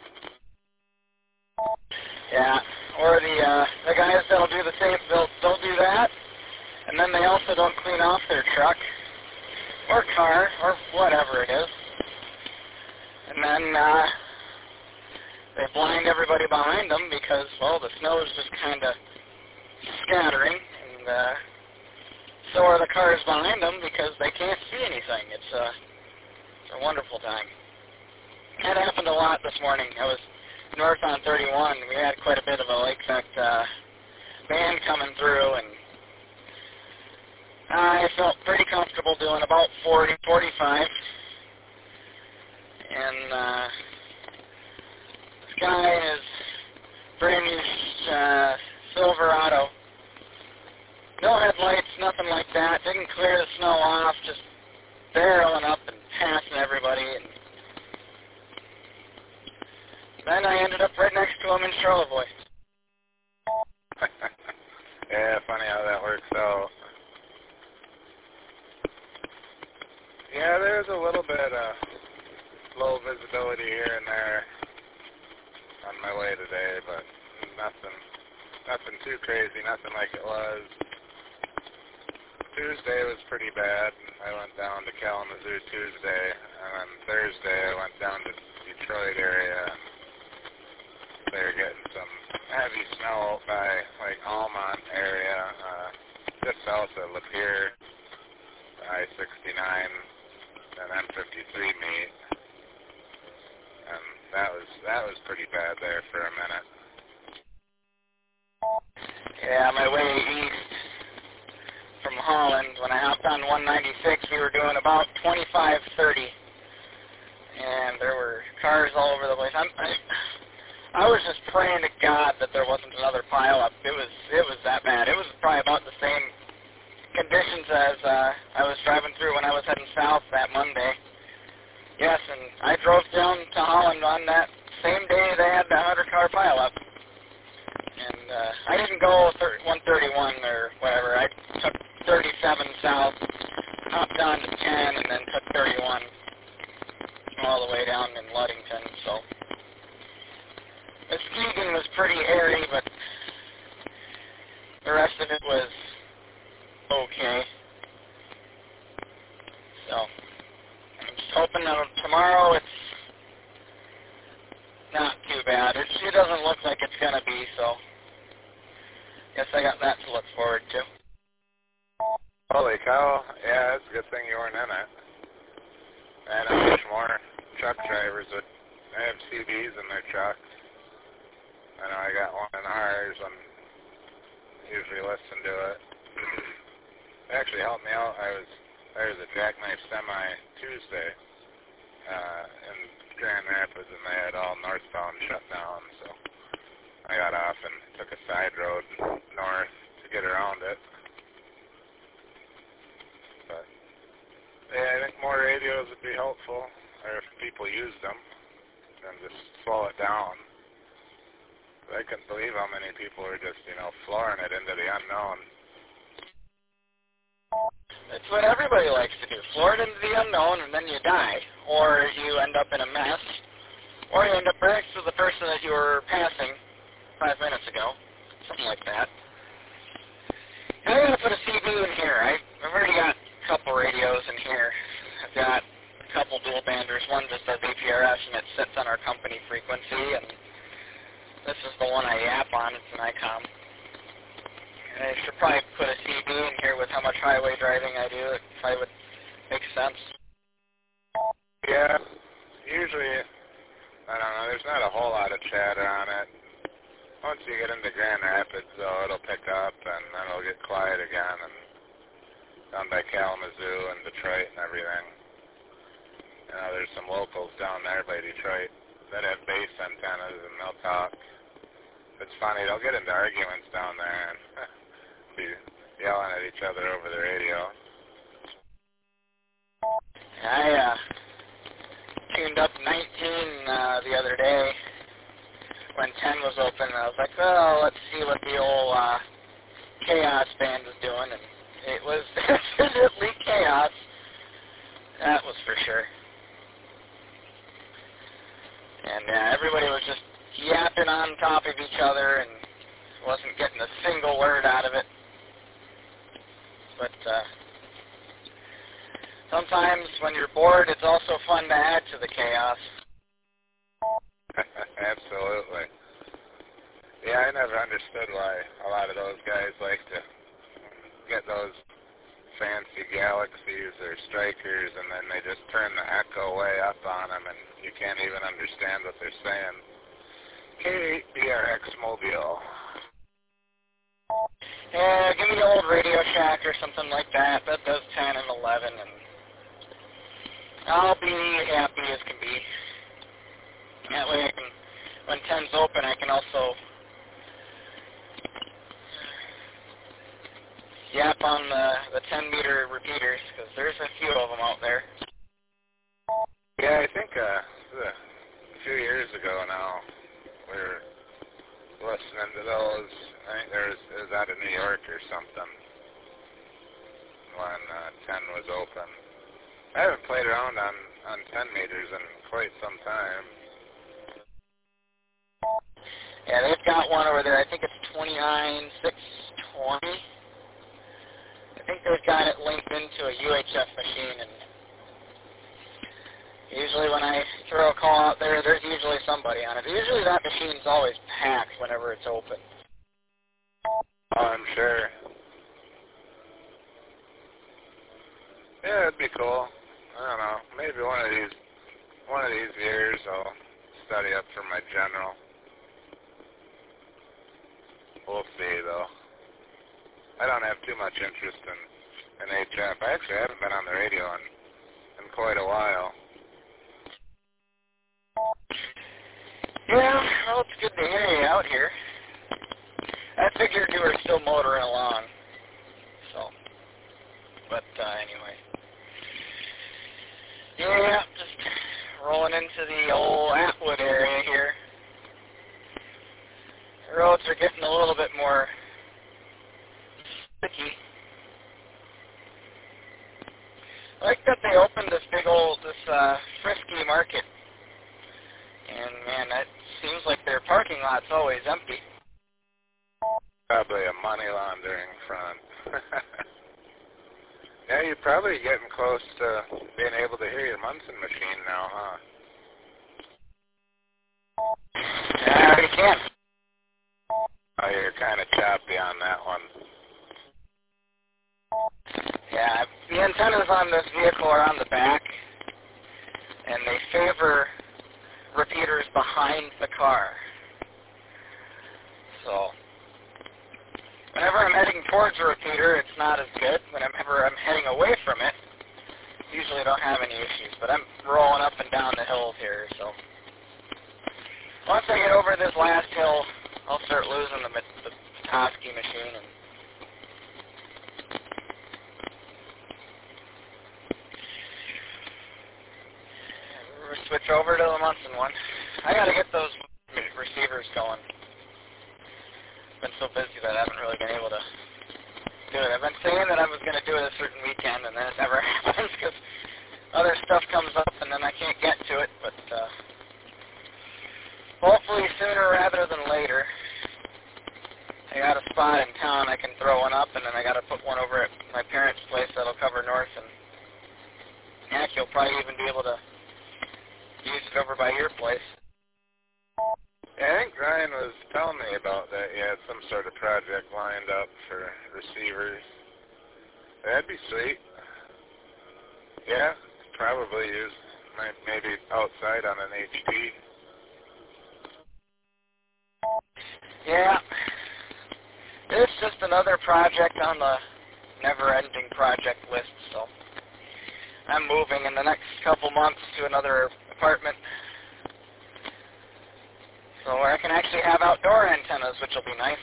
Yeah, or the uh, the guys that'll do the same, they'll, they'll do that, and then they also don't clean off their truck or car or whatever it is. And then uh, they blind everybody behind them because, well, the snow is just kind of scattering, and uh, so are the cars behind them because they can't see anything. It's a, it's a wonderful time. That happened a lot this morning. I was north on thirty-one. We had quite a bit of a lake effect uh, band coming through, and I felt pretty comfortable doing about forty, forty-five. And uh, this guy is brand new uh, Silverado. No headlights, nothing like that. Didn't clear the snow off, just barreling up and passing everybody. And then I ended up right next to him in Charlevoix. Yeah, funny how that works out. Yeah, there's a little bit of low visibility here and there on my way today, but nothing, nothing too crazy, nothing like it was. Tuesday was pretty bad. I went down to Kalamazoo Tuesday, and then Thursday I went down to Detroit area. They were getting some heavy snow out by like Almont area, uh, just south of Lapeer, I sixty-nine and M fifty-three meet. And that was that was pretty bad there for a minute. Yeah, my way east from Holland, when I hopped on one ninety-six, we were doing about twenty-five, thirty. And there were cars all over the place. I'm, I, I was just praying to God that there wasn't another pileup. It was it was that bad. It was probably about the same conditions as uh, I was driving through when I was heading south that Monday. Yes, and I drove down to Holland on that same day they had the hundred-car pileup. And uh, I didn't go one thirty-one or whatever. I took thirty-seven south, hopped on to ten, and then took thirty-one all the way down in Ludington. So Muskegon was pretty airy, but the rest of it was okay. So I'm just hoping that tomorrow it's not too bad. It, it doesn't look like it's going to be, so guess I got that to look forward to. Holy cow. Yeah, it's a good thing you weren't in it. And I wish more truck drivers would have C Ds in their trucks. I know I got one in ours and usually listen to it. It actually helped me out. I was there was a jackknife semi Tuesday uh, in Grand Rapids, and they had all northbound shut down, so I got off and took a side road north to get around it. But yeah, I think more radios would be helpful, or if people used them, and just slow it down. But I couldn't believe how many people were just, you know, flooring it into the unknown. It's what everybody likes to do. Floor it into the unknown, and then you die. Or you end up in a mess. Or you end up next to the person that you were passing five minutes ago. Something like that. And I'm going to put a C D in here. I, I've already got a couple radios in here. I've got a couple dual banders. One just does A P R S, and it sits on our company frequency. And this is the one I yap on. It's an ICOM. I should probably put a C D in here with how much highway driving I do. It probably would make sense. Yeah, usually, I don't know, there's not a whole lot of chatter on it. Once you get into Grand Rapids, though, it'll pick up, and then it'll get quiet again, and down by Kalamazoo and Detroit and everything. You know, there's some locals down there by Detroit that have base antennas, and they'll talk. It's funny, they'll get into arguments down there and be yelling at each other over the radio. I uh, tuned up nineteen uh, the other day when ten was open, and I was like, well, let's see what the old uh, Chaos band was doing, and it was definitely chaos. That was for sure. And uh, everybody was just yapping on top of each other and wasn't getting a single word out of it. But uh, sometimes when you're bored, it's also fun to add to the chaos. Absolutely. Yeah, I never understood why a lot of those guys like to get those fancy Galaxies or Strikers, and then they just turn the echo way up on them, and you can't even understand what they're saying. K eight B R X Mobile. Yeah, give me the old Radio Shack or something like that. That does ten and eleven, and I'll be happy as can be. That way I can, when ten's open, I can also yap on the, the ten meter repeaters, because there's a few of them out there. Yeah, I think uh, a few years ago now, we were listening to those. I think there was, it was out of New York or something when uh, ten was open. I haven't played around on, on ten meters in quite some time. Yeah, they've got one over there. I think it's twenty-nine six twenty. I think they've got it linked into a U H F machine, and usually when I throw a call out there, there's usually somebody on it. Usually that machine's always packed whenever it's open. Oh, I'm sure. Yeah, it'd be cool. I don't know. Maybe one of these, one of these years, I'll study up for my general. We'll see, though. I don't have too much interest in, in H F. I actually haven't been on the radio in, in quite a while. Yeah, well, it's good to hear you out here. I figured you were still motoring along. So, but uh, anyway. Yeah, just rolling into the old Atwood area here. The roads are getting a little bit more sticky. I like that they opened this big old, this uh, Frisky market. And man, that seems like their parking lot's always empty. Probably a money laundering front. Yeah, you're probably getting close to being able to hear your Munson machine now, huh? Yeah, I already can. Oh, you're kind of choppy on that one. Yeah, the antennas on this vehicle are on the back, and they favor repeaters behind the car. So, whenever I'm heading towards a repeater, it's not as good. Whenever I'm heading away from it, usually don't have any issues. But I'm rolling up and down the hills here, so once I get over this last hill, I'll start losing the, the Petoskey machine. And we'll switch over to the Munson one. I got to get those receivers going. Been so busy that I haven't really been able to do it. I've been saying that I was going to do it a certain weekend, and then it never happens because other stuff comes up, and then I can't get to it. But uh, hopefully sooner rather than later. I got a spot in town I can throw one up, and then I got to put one over at my parents' place that'll cover north. And heck, you'll probably even be able to use it over by your place. Yeah, I think Ryan was telling me about that. He had some sort of project lined up for receivers. That'd be sweet. Yeah, probably use maybe outside on an H T. Yeah. It's just another project on the never-ending project list, so I'm moving in the next couple months to another apartment. So where I can actually have outdoor antennas, which will be nice.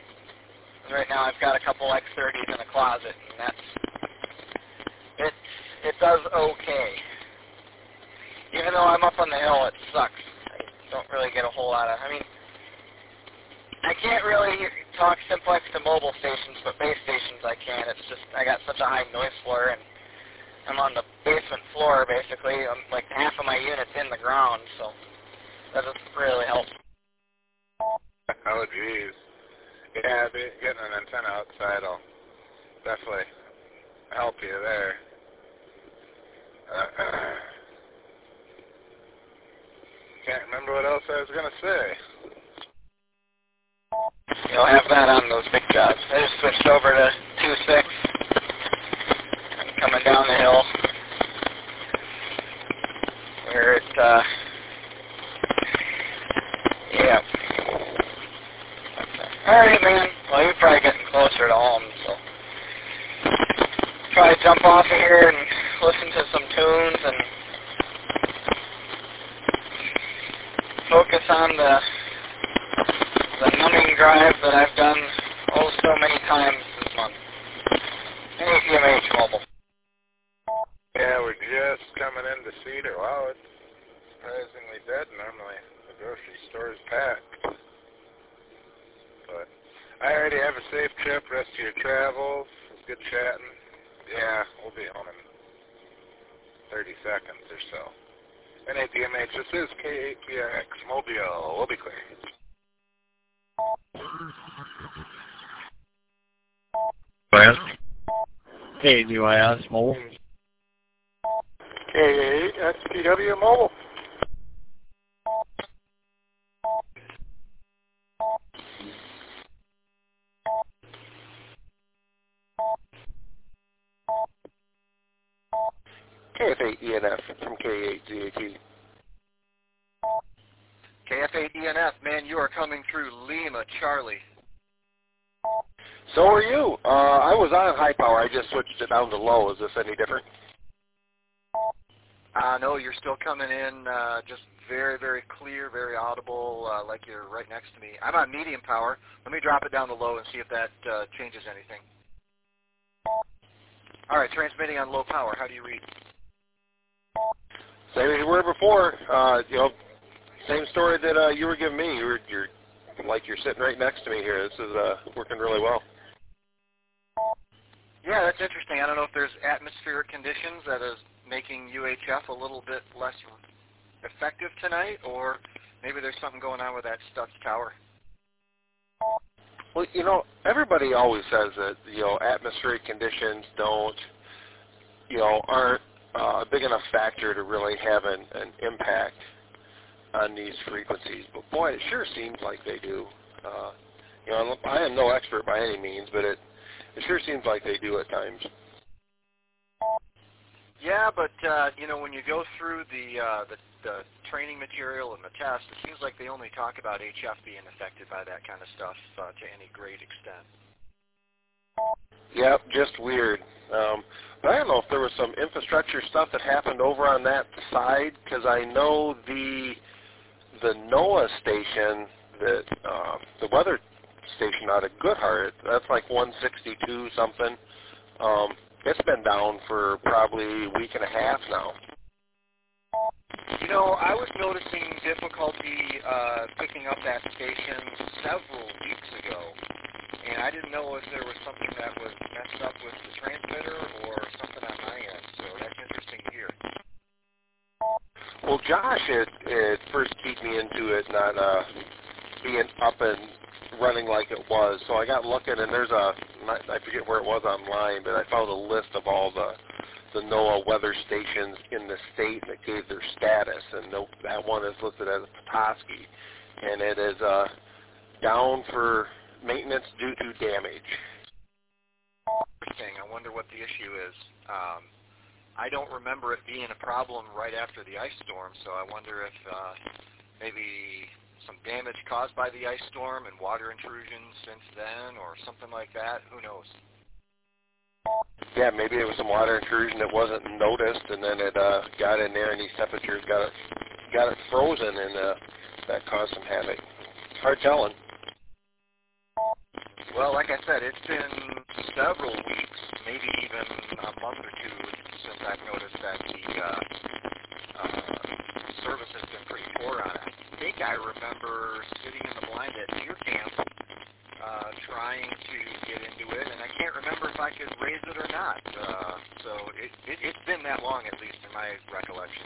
Right now I've got a couple X thirties in a closet, and that's, it's it does okay. Even though I'm up on the hill, it sucks. I don't really get a whole lot of, I mean, I can't really talk simplex to mobile stations, but base stations I can. It's just, I got such a high noise floor, and I'm on the basement floor, basically. I'm like half of my unit's in the ground, so that doesn't really help. Oh, geez. Yeah, be, getting an antenna outside will definitely help you there. Uh, can't remember what else I was going to say. You'll have that on those big jobs. I just switched over to two six. I'm coming down the hill where it, uh, yeah. Alright, man. Well, you're probably getting closer to home, so try to jump off of here and listen to some tunes and focus on the the numbing drive that I've done oh so many times this month. A C M H Mobile. Yeah, we're just coming into Cedar. Wow, it's surprisingly dead normally. The grocery store's packed. But I already have a safe trip, rest of your travels. It was good chatting. Yeah, we'll be home in thirty seconds or so. N A D M H, this is K eight P X Mobile. We'll be clear. K D Y S Mobile. K eight S P W Mobile. K F eight E N F from K eight Z A T. K F eight E N F, man, you are coming through Lima, Charlie. So are you. Uh, I was on high power. I just switched it down to low. Is this any different? Uh, no, you're still coming in uh, just very, very clear, very audible, uh, like you're right next to me. I'm on medium power. Let me drop it down to low and see if that uh, changes anything. All right, transmitting on low power. How do you read? Same as you were before. Uh, you know, same story that uh, you were giving me. You were, you're like you're sitting right next to me here. This is uh, working really well. Yeah, that's interesting. I don't know if there's atmospheric conditions that is making U H F a little bit less effective tonight, or maybe there's something going on with that Stutz tower. Well, you know, everybody always says that, you know, atmospheric conditions don't, you know, aren't uh, a big enough factor to really have an, an impact on these frequencies. But boy, it sure seems like they do. Uh, you know, I am no expert by any means, but it, it sure seems like they do at times. Yeah, but uh, you know, when you go through the, uh, the the training material and the test, it seems like they only talk about H F being affected by that kind of stuff uh, to any great extent. Yep, just weird. Um, but I don't know if there was some infrastructure stuff that happened over on that side, because I know the the NOAA station, that uh, the weather station out of Goodhart, that's like one sixty-two something. Um, it's been down for probably a week and a half now. You know, I was noticing difficulty uh, picking up that station several weeks ago, and I didn't know if there was something that was messed up with the transmitter or something on my end, so that's interesting to hear. Well, Josh had, had first keyed me into it not uh, being up and running like it was, so I got looking, and there's a, I forget where it was online, but I found a list of all the the NOAA weather stations in the state, and it gave their status, and the, that one is listed as Petoskey, and it is uh, down for maintenance due to damage. Interesting. I wonder what the issue is. Um, I don't remember it being a problem right after the ice storm, so I wonder if uh, maybe some damage caused by the ice storm and water intrusion since then, or something like that. Who knows? Yeah, maybe it was some water intrusion that wasn't noticed, and then it uh, got in there, and these temperatures got it got it frozen, and uh, that caused some havoc. Hard telling. Well, like I said, it's been several weeks, maybe even a month or two since I've noticed that the uh, uh, service has been pretty poor on it. I think I remember sitting in the blind at Deer Camp uh, trying to get into it, and I can't remember if I could raise it or not. Uh, so it, it, it's been that long, at least in my recollection.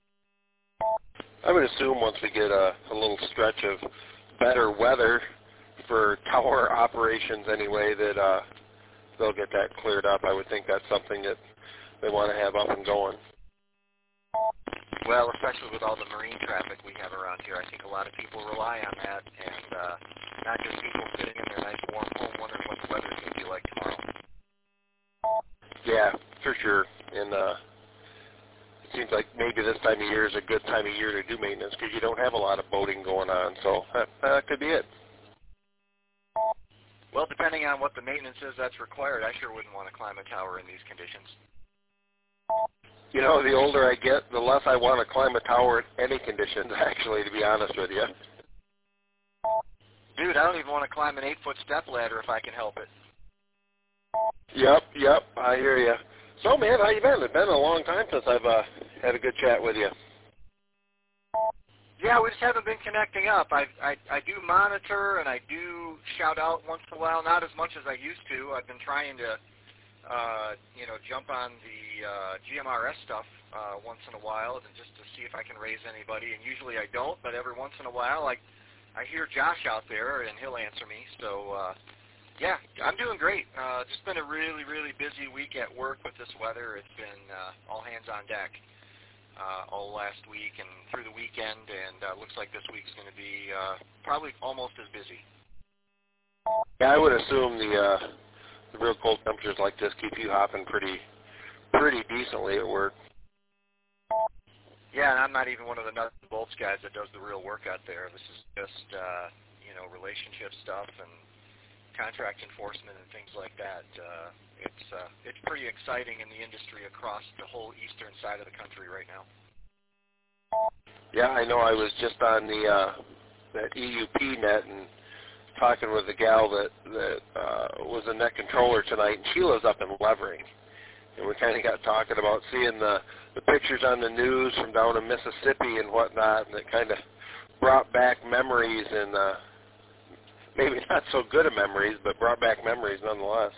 I would assume once we get a, a little stretch of better weather for tower operations anyway, that uh, they'll get that cleared up. I would think that's something that they want to have up and going. Well, especially with all the marine traffic we have around here, I think a lot of people rely on that, and uh, not just people sitting in their nice warm home wondering what the weather's going to be like tomorrow. Yeah, for sure. And uh, it seems like maybe this time of year is a good time of year to do maintenance because you don't have a lot of boating going on, so that, that could be it. Well, depending on what the maintenance is that's required, I sure wouldn't want to climb a tower in these conditions. You know, the older I get, the less I want to climb a tower in any conditions, actually, to be honest with you. Dude, I don't even want to climb an eight-foot step ladder if I can help it. Yep, yep, I hear you. So, man, how you been? It's been a long time since I've uh, had a good chat with you. Yeah, we just haven't been connecting up. I, I I do monitor and I do shout out once in a while, not as much as I used to. I've been trying to, uh, you know, jump on the uh, G M R S stuff uh, once in a while, and just to see if I can raise anybody. And usually I don't, but every once in a while, like I hear Josh out there, and he'll answer me. So, uh, yeah, I'm doing great. Uh, just been a really, really busy week at work with this weather. It's been uh, all hands on deck. Uh, all last week and through the weekend, and uh, looks like this week's going to be uh, probably almost as busy. Yeah, I would assume the, uh, the real cold temperatures like this keep you hopping pretty pretty decently at work. Yeah, and I'm not even one of the nuts and bolts guys that does the real work out there. This is just, uh, you know, relationship stuff and contract enforcement and things like that. Uh, it's uh, it's pretty exciting in the industry across the whole eastern side of the country right now. Yeah, I know. I was just on the uh, that E U P net and talking with the gal that that uh, was a net controller tonight, and she lives up in Levering, and we kind of got talking about seeing the the pictures on the news from down in Mississippi and whatnot, and it kind of brought back memories and. Uh, Maybe not so good of memories, but brought back memories nonetheless.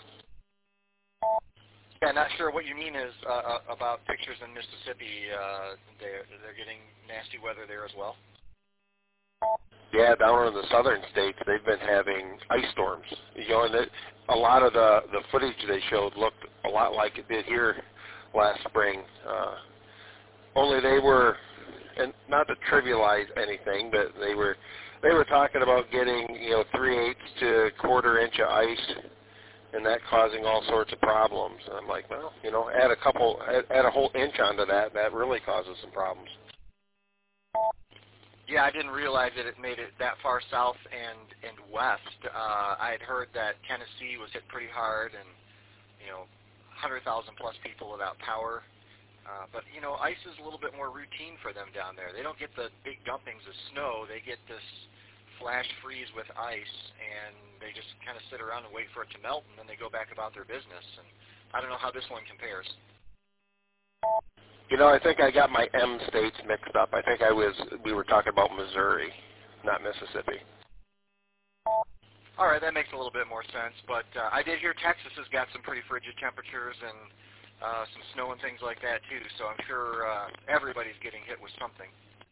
Yeah, not sure what you mean is uh, about pictures in Mississippi. Uh, they're, they're getting nasty weather there as well? Yeah, down in the southern states, they've been having ice storms. You know, and it, a lot of the, the footage they showed looked a lot like it did here last spring. Uh, only they were, and not to trivialize anything, but they were they were talking about getting, you know, three-eighths to quarter inch of ice, and that causing all sorts of problems. And I'm like, well, you know, add a couple, add, add a whole inch onto that, that really causes some problems. Yeah, I didn't realize that it made it that far south and, and west. Uh, I had heard that Tennessee was hit pretty hard and, you know, one hundred thousand plus people without power. Uh, but, you know, ice is a little bit more routine for them down there. They don't get the big dumpings of snow. They get this flash freeze with ice, and they just kind of sit around and wait for it to melt, and then they go back about their business. And I don't know how this one compares. You know, I think I got my M states mixed up. I think I was, we were talking about Missouri, not Mississippi. All right, that makes a little bit more sense. But uh, I did hear Texas has got some pretty frigid temperatures and uh, some snow and things like that too. So I'm sure uh, everybody's getting hit with something.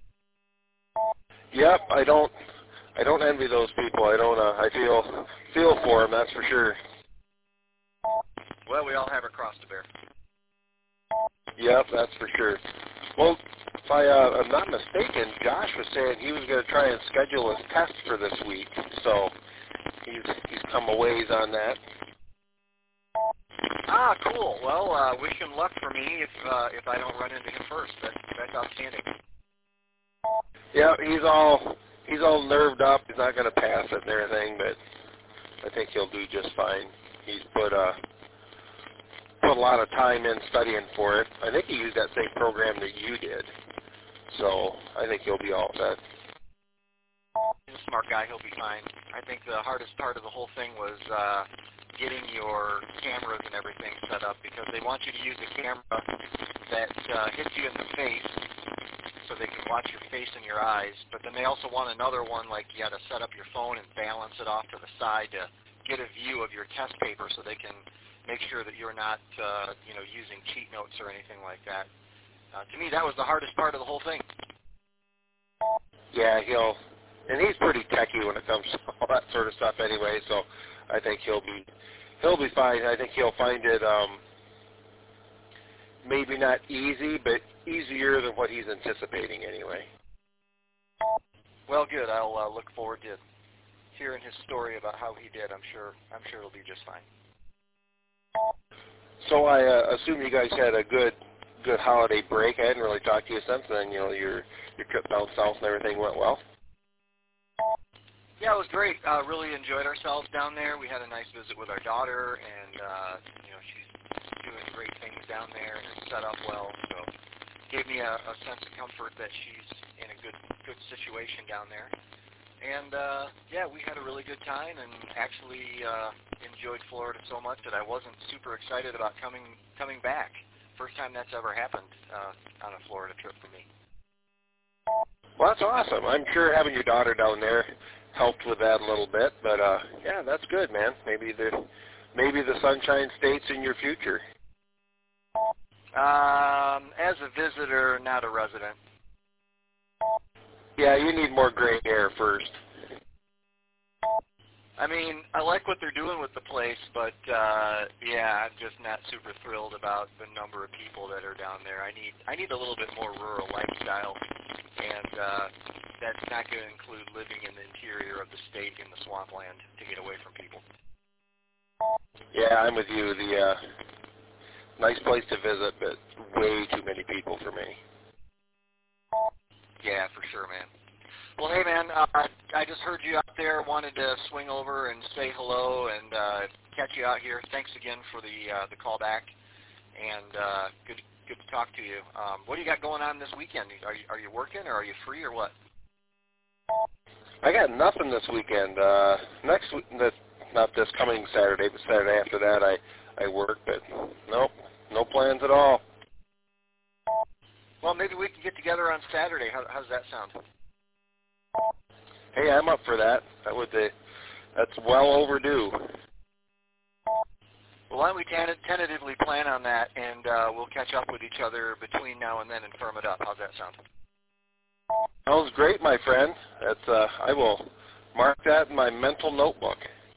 Yep, I don't, I don't envy those people. I don't. Uh, I feel, feel for them. That's for sure. Well, we all have a cross to bear. Yep, that's for sure. Well, if I, uh, I'm not mistaken, Josh was saying he was going to try and schedule his test for this week, so he's he's come a ways on that. Ah, cool. Well, uh, wish him luck for me if uh, if I don't run into him first. That's that's outstanding. Yeah, he's all he's all nerved up. He's not going to pass it and everything, but I think he'll do just fine. He's put uh. put a lot of time in studying for it. I think he used that same program that you did, so I think he'll be all set. He's a smart guy. He'll be fine. I think the hardest part of the whole thing was uh, getting your cameras and everything set up because they want you to use a camera that uh, hits you in the face so they can watch your face and your eyes. But then they also want another one, like you got to set up your phone and balance it off to the side to get a view of your test paper so they can make sure that you're not, uh, you know, using cheat notes or anything like that. Uh, to me, that was the hardest part of the whole thing. Yeah, he'll, and he's pretty techy when it comes to all that sort of stuff anyway, so I think he'll be, he'll be fine. I think he'll find it um, maybe not easy, but easier than what he's anticipating anyway. Well, good. I'll uh, look forward to hearing his story about how he did. I'm sure, I'm sure it'll be just fine. So I uh, assume you guys had a good, good holiday break. I hadn't really talked to you since then. You know, your your trip down south and everything went well. Yeah, it was great. Uh, really enjoyed ourselves down there. We had a nice visit with our daughter, and uh, you know, she's doing great things down there and is set up well. So, gave me a, a sense of comfort that she's in a good, good situation down there. And uh, yeah, we had a really good time, and actually uh, enjoyed Florida so much that I wasn't super excited about coming coming back. First time that's ever happened uh, on a Florida trip for me. Well, that's awesome. I'm sure having your daughter down there helped with that a little bit, but uh, yeah, that's good, man. Maybe the maybe the Sunshine State's in your future. Um, as a visitor, not a resident. Yeah, you need more gray hair first. I mean, I like what they're doing with the place, but uh, yeah, I'm just not super thrilled about the number of people that are down there. I need I need a little bit more rural lifestyle, and uh, that's not going to include living in the interior of the state in the swampland to get away from people. Yeah, I'm with you. The uh, nice place to visit, but way too many people for me. Yeah, for sure, man. Well, hey, man, uh, I just heard you out there, wanted to swing over and say hello and uh, catch you out here. Thanks again for the uh, the call back, and uh, good good to talk to you. Um, what do you got going on this weekend? Are you, are you working, or are you free, or what? I got nothing this weekend. Uh, next week, this, not this coming Saturday, but Saturday after that, I, I work, but nope, no plans at all. Well, maybe we can get together on Saturday. How, how's that sound? Hey, I'm up for that. That would uh, that's well overdue. Well, why don't we ten- tentatively plan on that, and uh, we'll catch up with each other between now and then and firm it up. How's that sound? Sounds great, my friend. That's uh, I will mark that in my mental notebook.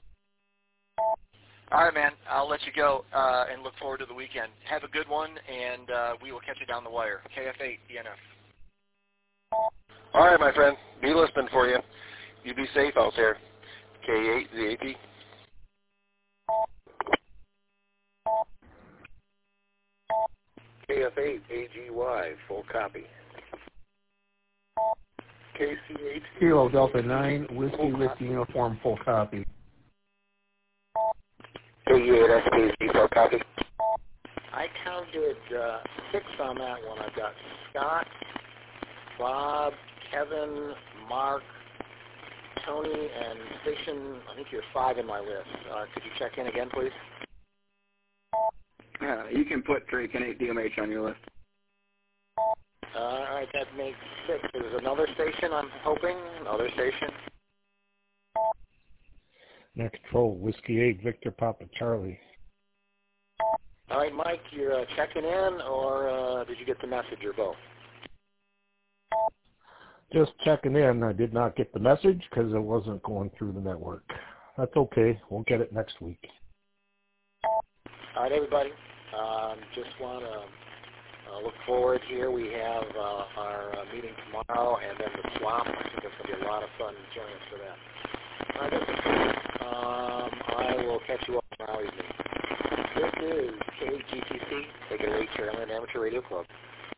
All right, man. I'll let you go uh, and look forward to the weekend. Have a good one, and uh, we will catch you down the wire. K F eight D N F. All right, my friend. Be listening for you. You be safe out there. K eight Z A P. K F eight A G Y, full copy. K C H Kilo Delta nine, Whiskey Whiskey Uniform, full copy. K E eight S P Z, full copy. I counted uh, six on that one. I've got Scott, Bob, Kevin, Mark, Tony, and Station. I think you're five in my list. Uh, could you check in again, please? Uh, you can put Drake and eight D M H on your list. All right, that makes six. There's another station, I'm hoping. Another station. Net Control, Whiskey eight, Victor Papa Charlie. All right, Mike, you're uh, checking in, or uh, did you get the message, or both? Just checking in. I did not get the message because it wasn't going through the network. That's okay. We'll get it next week. All right, everybody. Um, just want to uh, look forward here. We have uh, our uh, meeting tomorrow, and then the swap. I think it's going to be a lot of fun. Join us for that. All right, um, I will catch you up tomorrow evening. This is K G T C, taking a Carolina Amateur Radio Club.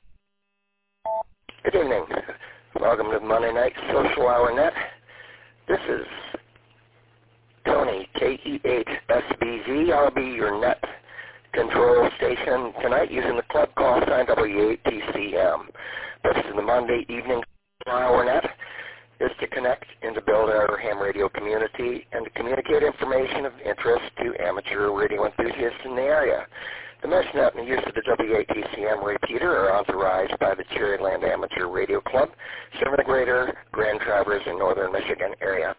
Good evening. Welcome to Monday Night Social Hour Net. This is Tony, K E eight S B Z. I'll be your net control station tonight using the club call sign W eight T C M. This is the Monday evening Social Hour Net. is to connect and to build our ham radio community and to communicate information of interest to amateur radio enthusiasts in the area. The MeshNet and the use of the W A T C M repeater are authorized by the Cherryland Amateur Radio Club, serving the greater Grand Traverse and northern Michigan area.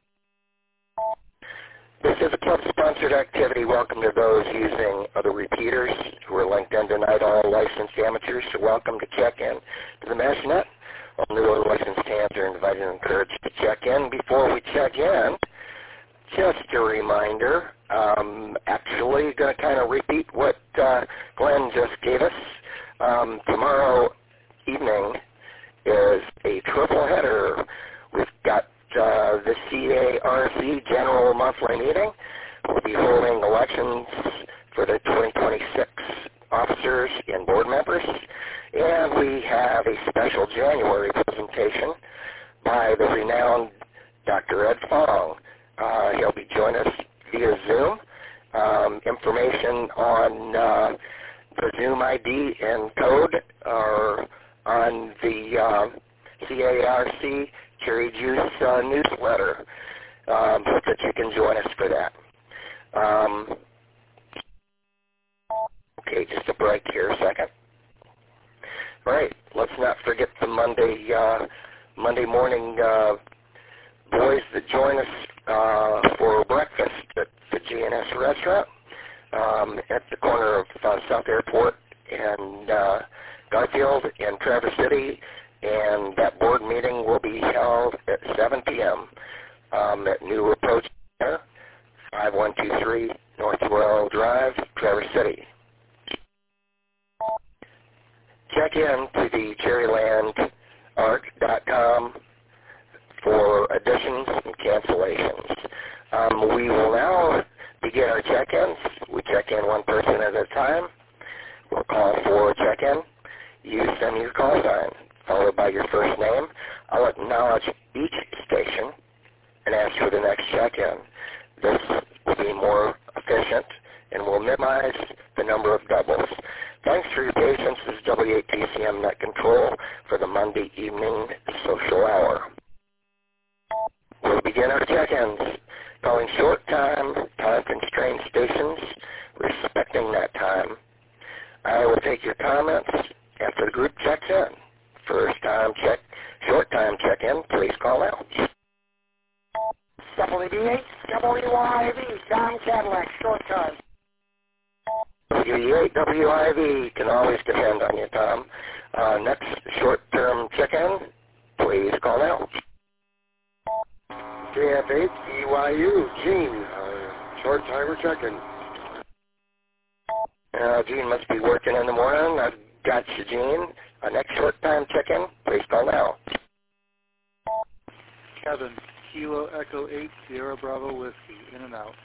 This is a club-sponsored activity. Welcome to those using other repeaters who are linked in tonight, all licensed amateurs, so welcome to check in to the MeshNet. All new or licensed hands are invited and encouraged to check in. Before we check in, just a reminder, um, actually going to kind of repeat what uh, Glenn just gave us. Um, tomorrow evening is a triple header. We've got uh, the C A R C General Monthly Meeting. We'll be holding elections for the twenty twenty-six officers and board members. And we have a special January presentation by the renowned Doctor Ed Fong. Uh, he'll be joining us via Zoom. Um, information on uh, the Zoom I D and code are on the uh, C A R C Cherry Juice uh, newsletter. Um, hope that you can join us for that. Um, okay, just a break here a second. All right, let's not forget the Monday uh, Monday morning uh, boys that join us uh, for breakfast at the G N S restaurant um, at the corner of uh, South Airport and uh, Garfield and Traverse City, and that board meeting will be held at seven p m Um, at New Approach Center, five one two three North Royal Drive, Traverse City. Check in to the cherryland arc dot com for additions and cancellations. Um, we will now begin our check-ins. We check in one person at a time. We'll call for a check-in. You send your call sign, followed by your first name. I'll acknowledge each station and ask for the next check-in. This will be more efficient and will minimize the number of doubles. Thanks for your patience. This is W A T C M Net Control for the Monday evening social hour. We'll begin our check-ins, calling short time, time-constrained stations, respecting that time. I will take your comments after the group checks in. First time check, short time check-in, please call out. W B H, W I V, Tom Cadillac, short time. W B eight, W I V, can always depend on you, Tom. Uh, next short-term check-in, please call out. J F eight, E Y U, Gene, uh, short timer check-in. Uh, Gene must be working in the morning. I've got you, Gene. Uh, next short-time check-in, please call now. Kevin, Kilo Echo eight, Sierra Bravo Whiskey, in and out.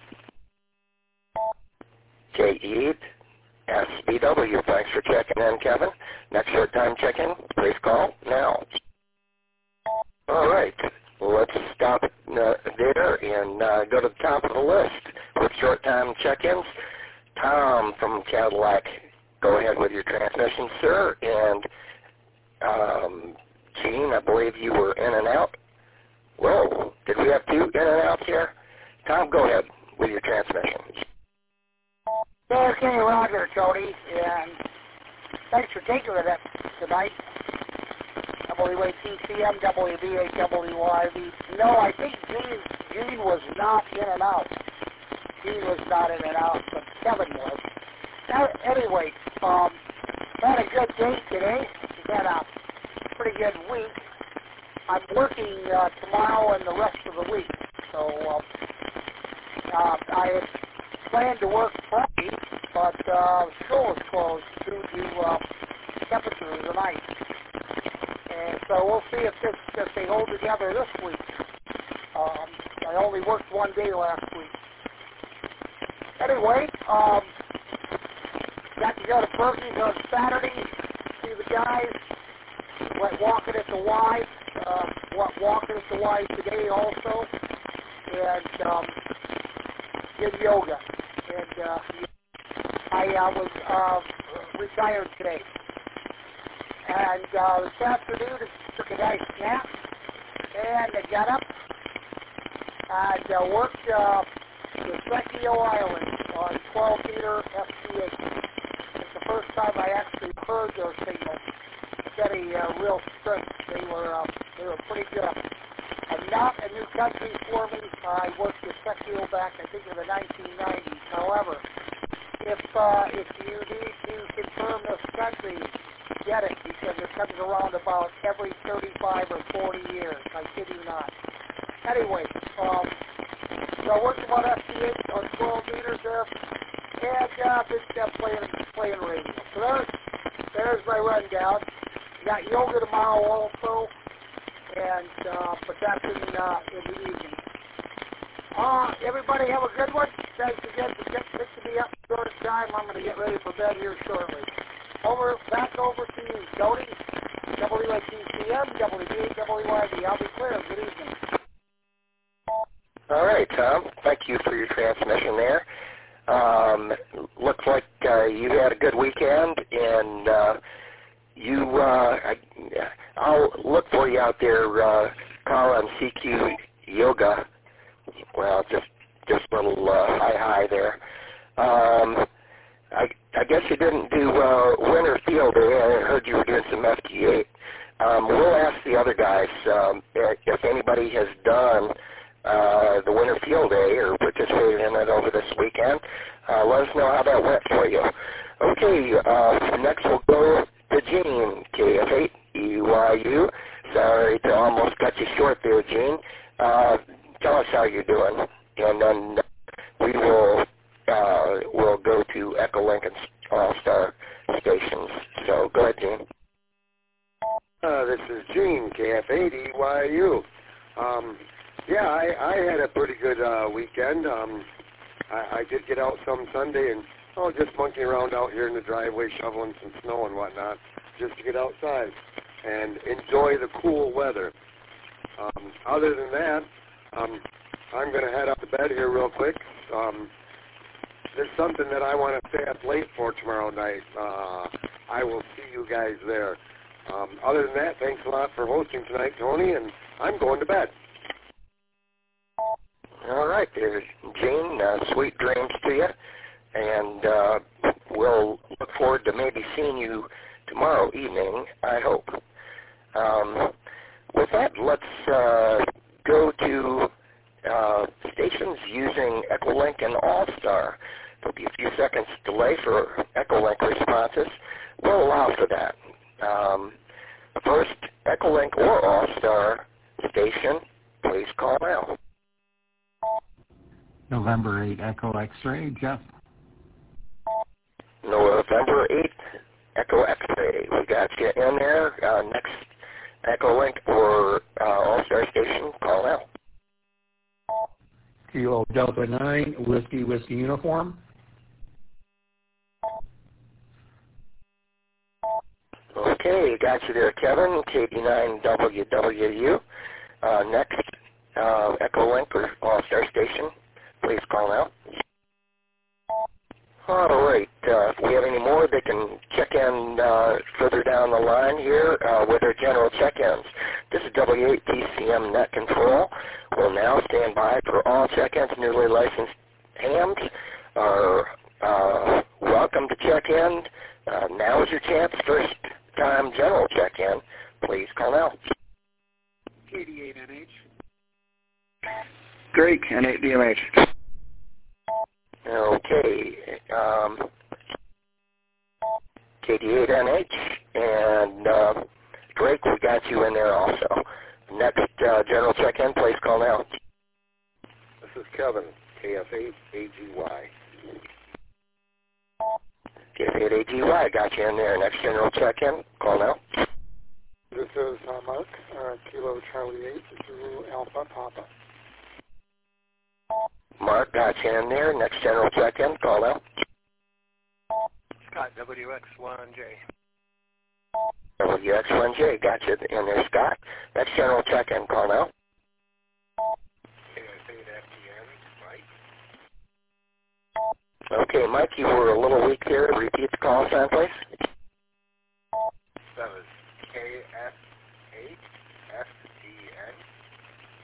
J E, S B W, thanks for checking in, Kevin. Next short-time check-in, please call now. All right, let's stop uh, there and uh, go to the top of the list with short-time check-ins. Tom from Cadillac, go ahead with your transmission, sir. And um, Gene, I believe you were in and out. Whoa, did we have two in and outs here? Tom, go ahead with your transmission. Okay, Roger, Cody, and thanks for taking it up tonight. W A T C M, W B A, W I V. No, I think Gene, Gene was not in and out. Gene was not in and out, but Kevin was. Now, anyway, um, had a good day today. Had a pretty good week. I'm working uh, tomorrow and the rest of the week, so uh, uh, I had planned to work Friday, but uh, school is closed due to uh, temperatures tonight. And so we'll see if this if they hold together this week. Um, I only worked one day last week. Anyway, um, got to go to Berkey's on Saturday, see the guys. Went walking at the Y. Uh, went walking at the Y today also, and um, did yoga. And uh, I uh, was uh, retired today. And uh, this afternoon, I took a nice nap. and I got up and uh, worked uh, the Vecchio Island on twelve meter F T H. It's the first time I actually heard their signal. Getting uh, real strict. They were uh, they were pretty good. And not a new country for me. I worked with Vecchio back, I think, in the nineteen nineties. However, if uh, if you need to confirm this country, get it, because it comes around about every thirty-five or forty years. I kid you not. Anyway, um, so I worked about F T H on twelve meters there, and uh, been uh, playing playing radio. So there's there's my rundown. Got yoga tomorrow also, and uh, but that's in uh, in the evening. Uh, everybody have a good one. Thanks again for picking me up short time. I'm going to get ready for bed here shortly. Over, back over to you, Jody. W A T C M, W B A W Y D. I'll be clear. Good evening. All right, Tom. Thank you for your transmission there. Um, looks like uh, you had a good weekend, and uh, you. Uh, I, I'll look for you out there. Uh, call on C Q Yoga. Well, just just a little uh, hi hi there. Um, I I guess you didn't do uh, winter field day. I heard you were doing some F T eight. Um, we'll ask the other guys um, if anybody has done uh, the winter field day or participated in it over this weekend. Uh, let us know how that went for you. Okay, uh, next we'll go to Gene, K F eight E Y U. Sorry to almost cut you short there, Gene. Uh, tell us how you're doing, and then we will uh, we'll go to Echo Lincoln's All-Star stations. So go ahead, Gene. Uh, this is Gene, K F eight E Y U. Um, yeah, I, I had a pretty good uh, weekend. Um, I, I did get out some Sunday and oh, just monkeying around out here in the driveway, shoveling some snow and whatnot, just to get outside and enjoy the cool weather. Um, other than that, um, I'm going to head up to bed here real quick. Um, there's something that I want to stay up late for tomorrow night. Uh, I will see you guys there. Um, other than that, thanks a lot for hosting tonight, Tony, and I'm going to bed. All right, there's Gene. Uh, sweet dreams to you, and uh, we'll look forward to maybe seeing you tomorrow evening, I hope. Um, with that, let's uh, go to uh, stations using Echolink and All-Star. There'll be a few seconds delay for Echolink responses. We'll allow for that. Um, first, Echolink or All-Star station, please call now. November eighth, Echo X-Ray, Jeff. November eighth, Echo X-Ray. We got you in there. Uh, next, Echolink or uh, All-Star station, call now. Kilo Delta nine, Whiskey Whiskey Uniform. Okay, got you there, Kevin, K D nine W W U. Uh, next, uh, Echolink or All-Star station, please call now. All right, uh, if we have any more, they can check in uh, further down the line here uh, with our general check-ins. This is W eight T C M Net Control. We'll now stand by for all check-ins. Newly licensed hams are uh, welcome to check in. Uh, now is your chance. First time general check-in. Please call now. K D eight N H. Drake, N eight D M H. Okay, um, K D eight N H and uh, Drake, we got you in there also. Next uh, general check-in, please call now. This is Kevin, K F eight A G Y. K F eight A G Y, got you in there. Next general check-in, call now. This is uh, Mark, uh, Kilo Charlie eight, Zulu Alpha Papa. Mark, got you in there. Next general check-in, call now. Scott, W X one J. W X one J, got you in there, Scott. Next general check-in, call now. K F eight F T N, Mike. Okay, Mike, you were a little weak there. Repeat the call sign, please. That was K F eight F T N.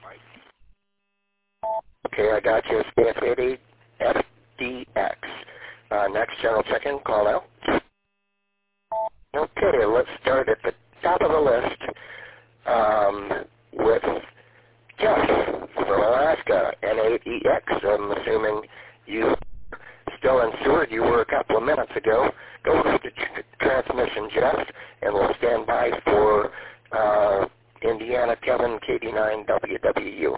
right. Okay, I got you. K F eighty F D X. Uh, next general check-in, call out. Okay, let's start at the top of the list um, with Jeff from Alaska, N eight E X. I'm assuming you still in Seward. You were a couple of minutes ago. Go to the tr- transmission, Jeff, and we'll stand by for uh, Indiana Kevin K D nine W W U.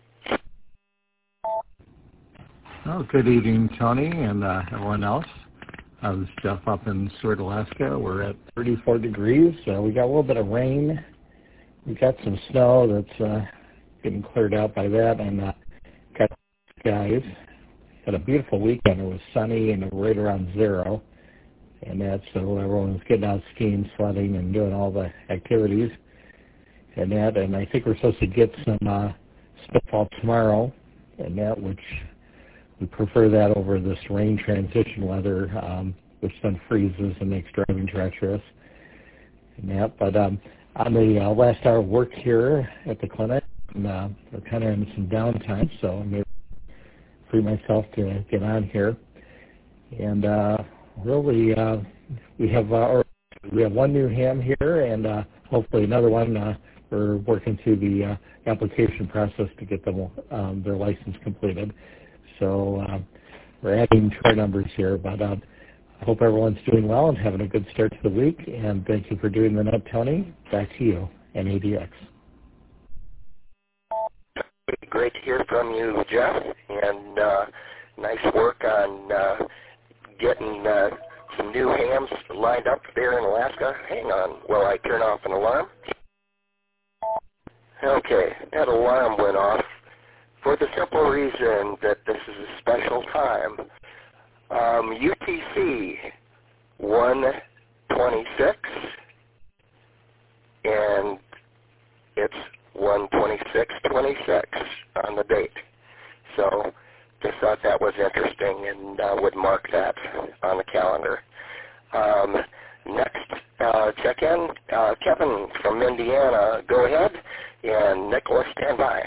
Oh, good evening, Tony, and uh, everyone else. Uh, this is Jeff up in Seward, Alaska. We're at thirty-four degrees. Uh, we got a little bit of rain. We got some snow that's uh, getting cleared out by that, and uh, got skies. Had a beautiful weekend. It was sunny and right around zero, and that so everyone was getting out skiing, sledding, and doing all the activities, and that. And I think we're supposed to get some uh, snowfall tomorrow, and that which. We prefer that over this rain transition weather, um, which then freezes and makes driving treacherous. And that, but um, on the uh, last hour of work here at the clinic, and, uh, we're kind of in some downtime, so I'm able to free myself to get on here. And uh, really, uh, we have uh, we have one new ham here, and uh, hopefully another one. Uh, we're working through the uh, application process to get them um, their license completed. So uh, we're adding to our numbers here, but uh, I hope everyone's doing well and having a good start to the week. And thank you for doing the net, Tony. Back to you, N A D X. Great to hear from you, Jeff, and uh, nice work on uh, getting uh, some new hams lined up there in Alaska. Hang on while I turn off an alarm. Okay, that alarm went off. For the simple reason that this is a special time. Um, U T C one twenty-six, and it's one twenty-six twenty-six on the date. So just thought that was interesting and uh, would mark that on the calendar. Um, next uh, check-in, uh, Kevin from Indiana, go ahead, and Nicholas, stand by.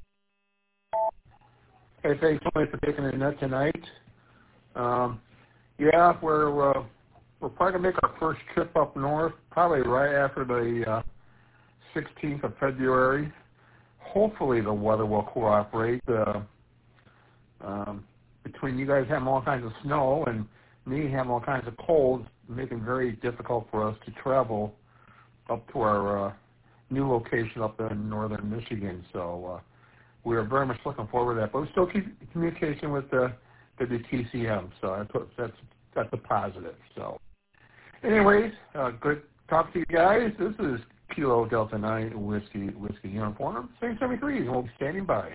Hey, thanks, Tony, for taking the net tonight. Um, yeah, we're uh, we're probably gonna make our first trip up north, probably right after the uh, sixteenth of February. Hopefully, the weather will cooperate. Uh, um, between you guys having all kinds of snow and me having all kinds of cold, making it very difficult for us to travel up to our uh, new location up in northern Michigan. So. Uh, We are very much looking forward to that, but we still keep communication with the the T C M, so I put, that's that's a positive. So, anyways, uh, good talk to you guys. This is Kilo Delta Nine Whiskey Whiskey Uniform, same seventy-three, and we'll be standing by.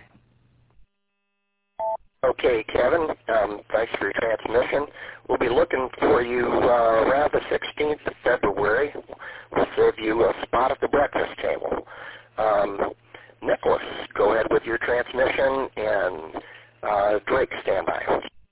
Okay, Kevin, um, thanks for your transmission. We'll be looking for you uh, around the sixteenth of February. We'll serve you a spot at the breakfast table. Um, Nicholas, go ahead with your transmission, and uh, Drake, stand by.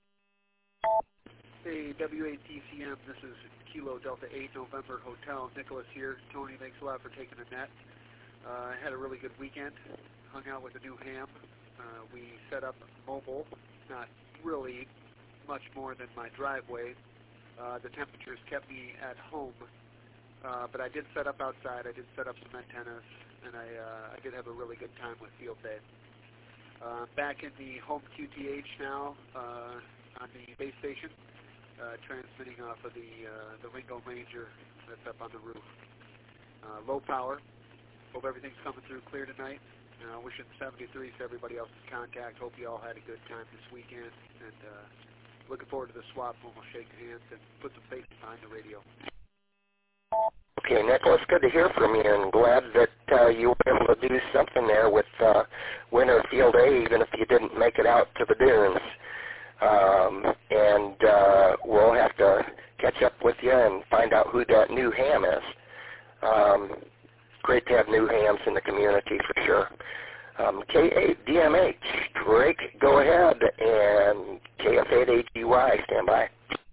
Hey, W A T C M, this is Kilo Delta eight November Hotel. Nicholas here. Tony, thanks a lot for taking the net. I uh, had a really good weekend. Hung out with a new ham. Uh, we set up mobile, not really much more than my driveway. Uh, the temperatures kept me at home, uh, but I did set up outside. I did set up some antennas. And I, uh, I did have a really good time with Field Day. Uh, back in the home Q T H now uh, on the base station, uh, transmitting off of the uh, the Ringo Ranger that's up on the roof. Uh, low power. Hope everything's coming through clear tonight. Uh, wishing seventy-three to everybody else's contact. Hope you all had a good time this weekend. And uh, looking forward to the swap when we'll shake hands and put some faces behind the radio. Okay, Nicholas, good to hear from you, and glad that uh, you were able to do something there with uh, Winter Field A, even if you didn't make it out to the dunes. Um, and uh, we'll have to catch up with you and find out who that new ham is. Um, great to have new hams in the community for sure. Um, K eight D M H, Drake, go ahead, and K F eight A G Y, stand by.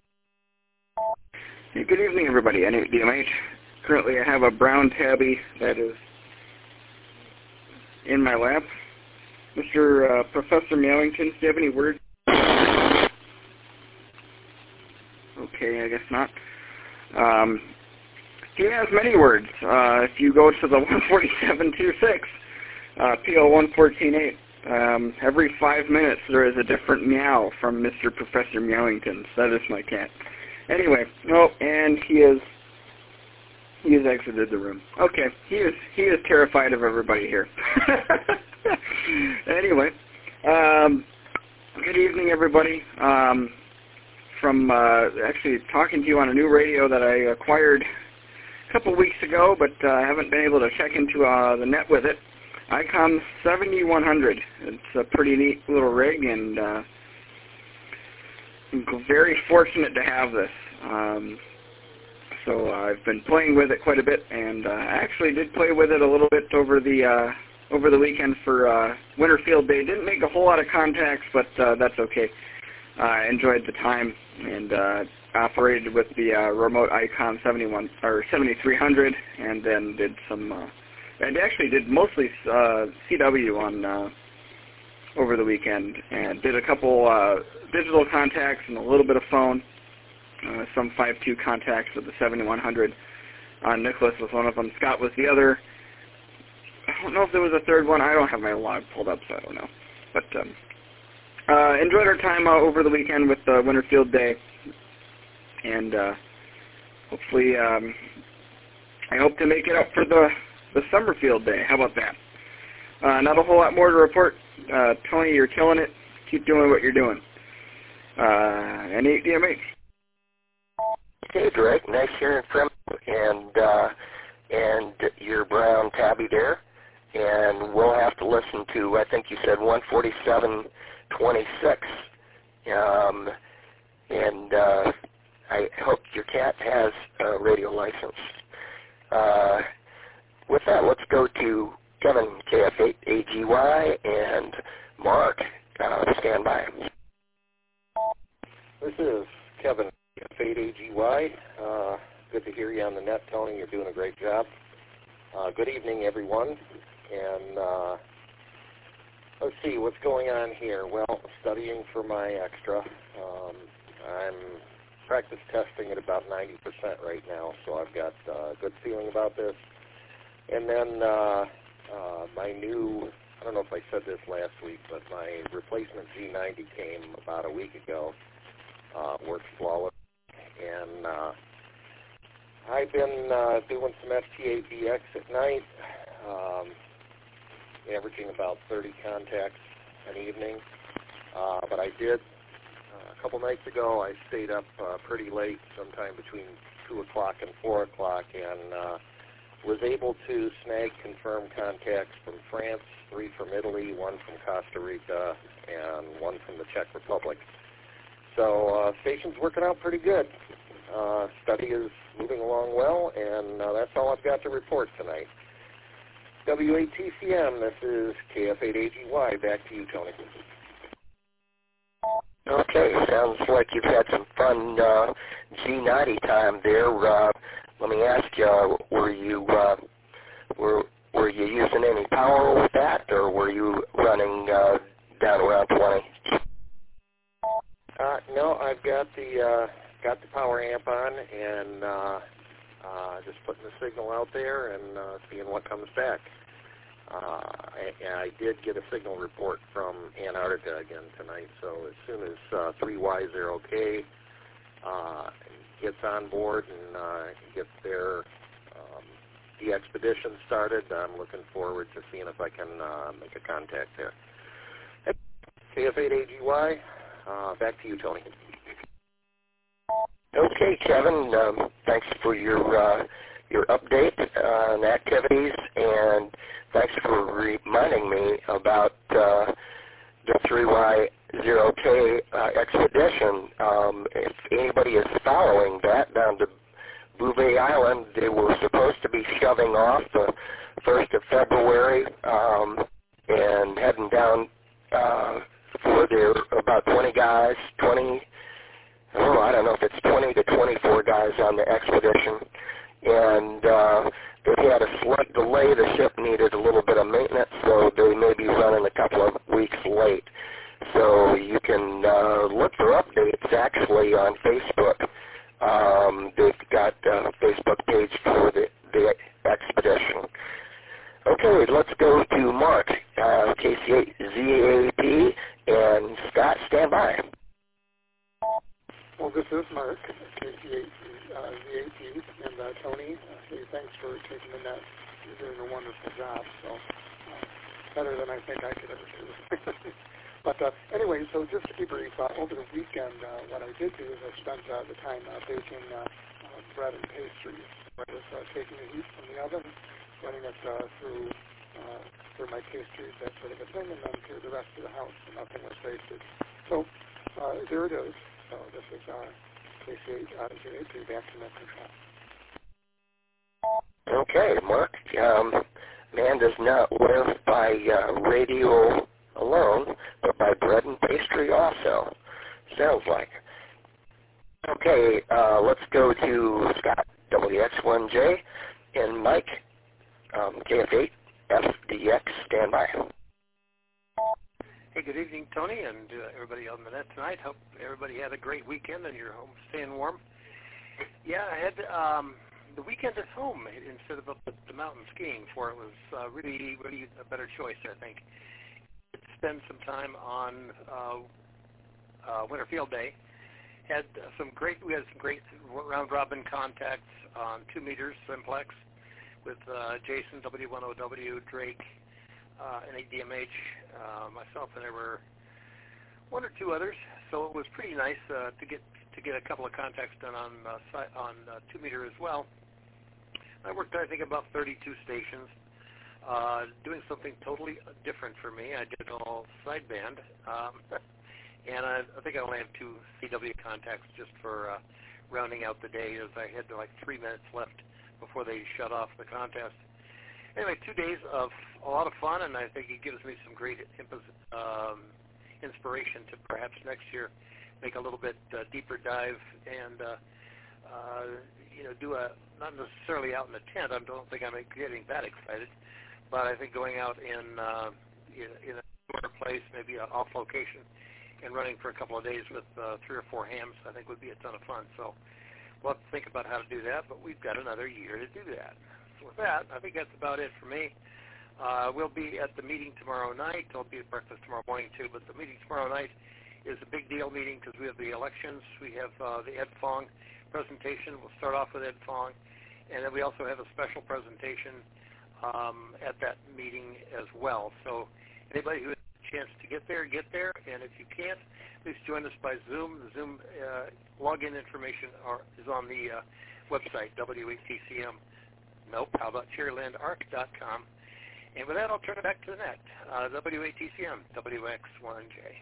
Hey, good evening, everybody. N eight D M H. Currently, I have a brown tabby that is in my lap, Mister Uh, Professor Mallington, do you have any words? Okay, I guess not. Um, he has many words. Uh, if you go to the one forty-seven twenty-six, uh, P O one fourteen eight, um, every five minutes there is a different meow from Mister Professor Meowington. That is my cat. Anyway, oh, and he is he has exited the room. Okay, he is he is terrified of everybody here. Anyway, um, good evening, everybody. Um, from uh, actually talking to you on a new radio that I acquired a couple weeks ago, but uh, I haven't been able to check into uh, the net with it. ICOM seventy-one hundred. It's a pretty neat little rig, and uh, I'm very fortunate to have this. Um, so uh, I've been playing with it quite a bit, and uh, I actually did play with it a little bit over the uh, over the weekend for uh, Winter Field Day. Didn't make a whole lot of contacts, but uh, that's okay. I uh, enjoyed the time, and uh, operated with the uh, remote ICOM seventy-one or seventy-three hundred, and then did some. Uh, I actually did mostly uh, C W on uh, over the weekend, and did a couple uh, digital contacts and a little bit of phone. Uh, some five two contacts with the seventy-one hundred. Uh, Nicholas was one of them. Scott was the other. I don't know if there was a third one. I don't have my log pulled up, so I don't know. But um, uh, enjoyed our time uh, over the weekend with uh, Winter Field Day, and uh, hopefully, um, I hope to make it up for the the Summer Field Day. How about that? Uh, not a whole lot more to report. Uh, Tony, you're killing it. Keep doing what you're doing. Uh, any D M H? Hey, Drake. Nice hearing from you, and uh, and your brown tabby there. And we'll have to listen to, I think you said one forty-seven twenty-six. Um, and uh, I hope your cat has a radio license. Uh, with that, let's go to Kevin, K F eight A G Y, and Mark. Uh, stand by. This is Kevin, K F eight A G Y. Uh, good to hear you on the net, Tony. You're doing a great job. Uh, good evening, everyone. And uh, let's see, what's going on here? Well, studying for my extra. Um, I'm practice testing at about ninety percent right now, so I've got a uh, good feeling about this. And then uh, uh, my new, I don't know if I said this last week, but my replacement G ninety came about a week ago. Uh, works flawless. And uh, I've been uh, doing some F T A B X at night. Um, averaging about thirty contacts an evening. Uh, but I did, uh, a couple nights ago, I stayed up uh, pretty late, sometime between two o'clock and four o'clock, and uh, was able to snag confirmed contacts from France, three from Italy, one from Costa Rica, and one from the Czech Republic. So uh, station's working out pretty good. Uh, study is moving along well, and uh, that's all I've got to report tonight. W A T C M, this is K F eight A G Y. Back to you, Tony. Okay, sounds like you've had some fun uh, G ninety time there. Uh, let me ask you, were you uh, were were you using any power with that, or were you running uh, down around twenty? Uh, no, I've got the uh, got the power amp on, and uh, Uh, just putting the signal out there and uh, seeing what comes back. Uh, I, I did get a signal report from Antarctica again tonight, so as soon as uh, three Ys are okay, uh, gets on board and uh, gets their um, de-expedition started, I'm looking forward to seeing if I can uh, make a contact there. K F eight A G Y, uh, back to you, Tony. Okay, Kevin. Um, thanks for your uh, your update on activities, and thanks for reminding me about uh, the three Y zero K uh, expedition. Um, if anybody is following that down to Bouvet Island, they were supposed to be shoving off the first of February um, and heading down uh, for their about twenty guys, twenty. Oh, I don't know if it's twenty to twenty-four guys on the expedition. And uh, they had a slight delay. The ship needed a little bit of maintenance, so they may be running a couple of weeks late. So you can uh, look for updates actually on Facebook. Um, they've got a Facebook page for the, the expedition. Okay, let's go to Mark, uh, K C eight Z A P, and Scott, stand by. Well, this is Mark, K C eight uh, Z A P, and uh, Tony, uh, hey, thanks for taking the net. You're doing a wonderful job, so uh, better than I think I could ever do. But uh, anyway, so just to be brief, uh, over the weekend, uh, what I did do is I spent uh, the time uh, baking uh, uh, bread and pastries. I was uh, taking the heat from the oven, running it uh, through uh, through my pastries, that sort of a thing, and then through the rest of the house, and nothing was wasted. So uh, there it is. So this is uh, K C eight uh, Z A P, back to net control. Okay, Mark. Um, man does not live by uh, radio alone, but by bread and pastry also. Sounds like. Okay, uh, let's go to Scott, W X one J, and Mike, um, K F eight F D X, stand by. Hey, good evening, Tony, and uh, everybody on the net tonight. Hope everybody had a great weekend and you're home staying warm. Yeah, I had um, the weekend at home instead of up at the mountain skiing for it was uh, really, really a better choice, I think. Spend some time on uh, uh, Winter Field Day. Had uh, some great, we had some great round-robin contacts on two meters simplex with uh, Jason, W one O W, Drake, uh, and A D M H, uh, myself, and there were one or two others. So it was pretty nice uh, to get to get a couple of contacts done on uh, si- on uh, two meter as well. I worked, I think, about thirty-two stations. Uh, doing something totally different for me. I did all sideband, um, and I, I think I only have two C W contacts just for uh, rounding out the day, as I had like three minutes left before they shut off the contest. Anyway, two days of a lot of fun, and I think it gives me some great impos- um, inspiration to perhaps next year make a little bit uh, deeper dive and uh, uh, you know do a not necessarily out in the tent. I don't think I'm getting that excited. But I think going out in uh, in, in a shorter place, maybe an off location, and running for a couple of days with uh, three or four hams, I think would be a ton of fun. So we'll have to think about how to do that, but we've got another year to do that. So with that, I think that's about it for me. Uh, we'll be at the meeting tomorrow night. I'll be at breakfast tomorrow morning too, but the meeting tomorrow night is a big deal meeting because we have the elections. We have uh, the Ed Fong presentation. We'll start off with Ed Fong, and then we also have a special presentation Um, at that meeting as well. So anybody who has a chance to get there, get there. And if you can't, please join us by Zoom. The Zoom uh, login information are, is on the uh, website, W A T C M. Nope, how about cherryland arc dot com. And with that, I'll turn it back to the net. Uh, W A T C M, W X one J.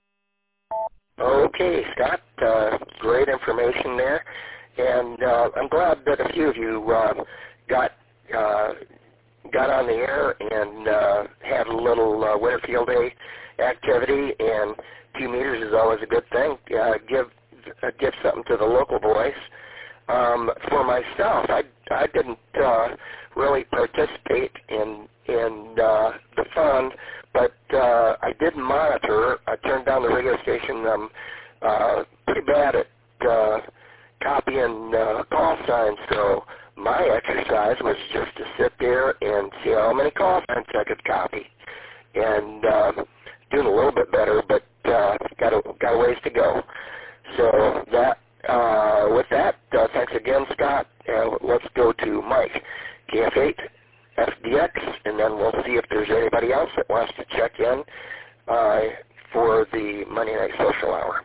Okay, Scott, uh, great information there. And uh, I'm glad that a few of you uh, got uh, got on the air and uh, had a little uh, Winter Field Day activity, and two meters is always a good thing. Uh, give uh, give something to the local boys. Um, for myself, I, I didn't uh, really participate in in uh, the fun, but uh, I did monitor. I turned down the radio station. I'm uh, pretty bad at uh, copying uh, call signs, so my exercise was just to sit there and see how many call signs I could copy, and uh, doing a little bit better, but uh, got a got a ways to go. So that uh, with that, uh, thanks again, Scott. Uh, let's go to Mike, K F eight F D X, and then we'll see if there's anybody else that wants to check in uh, for the Monday Night Social Hour.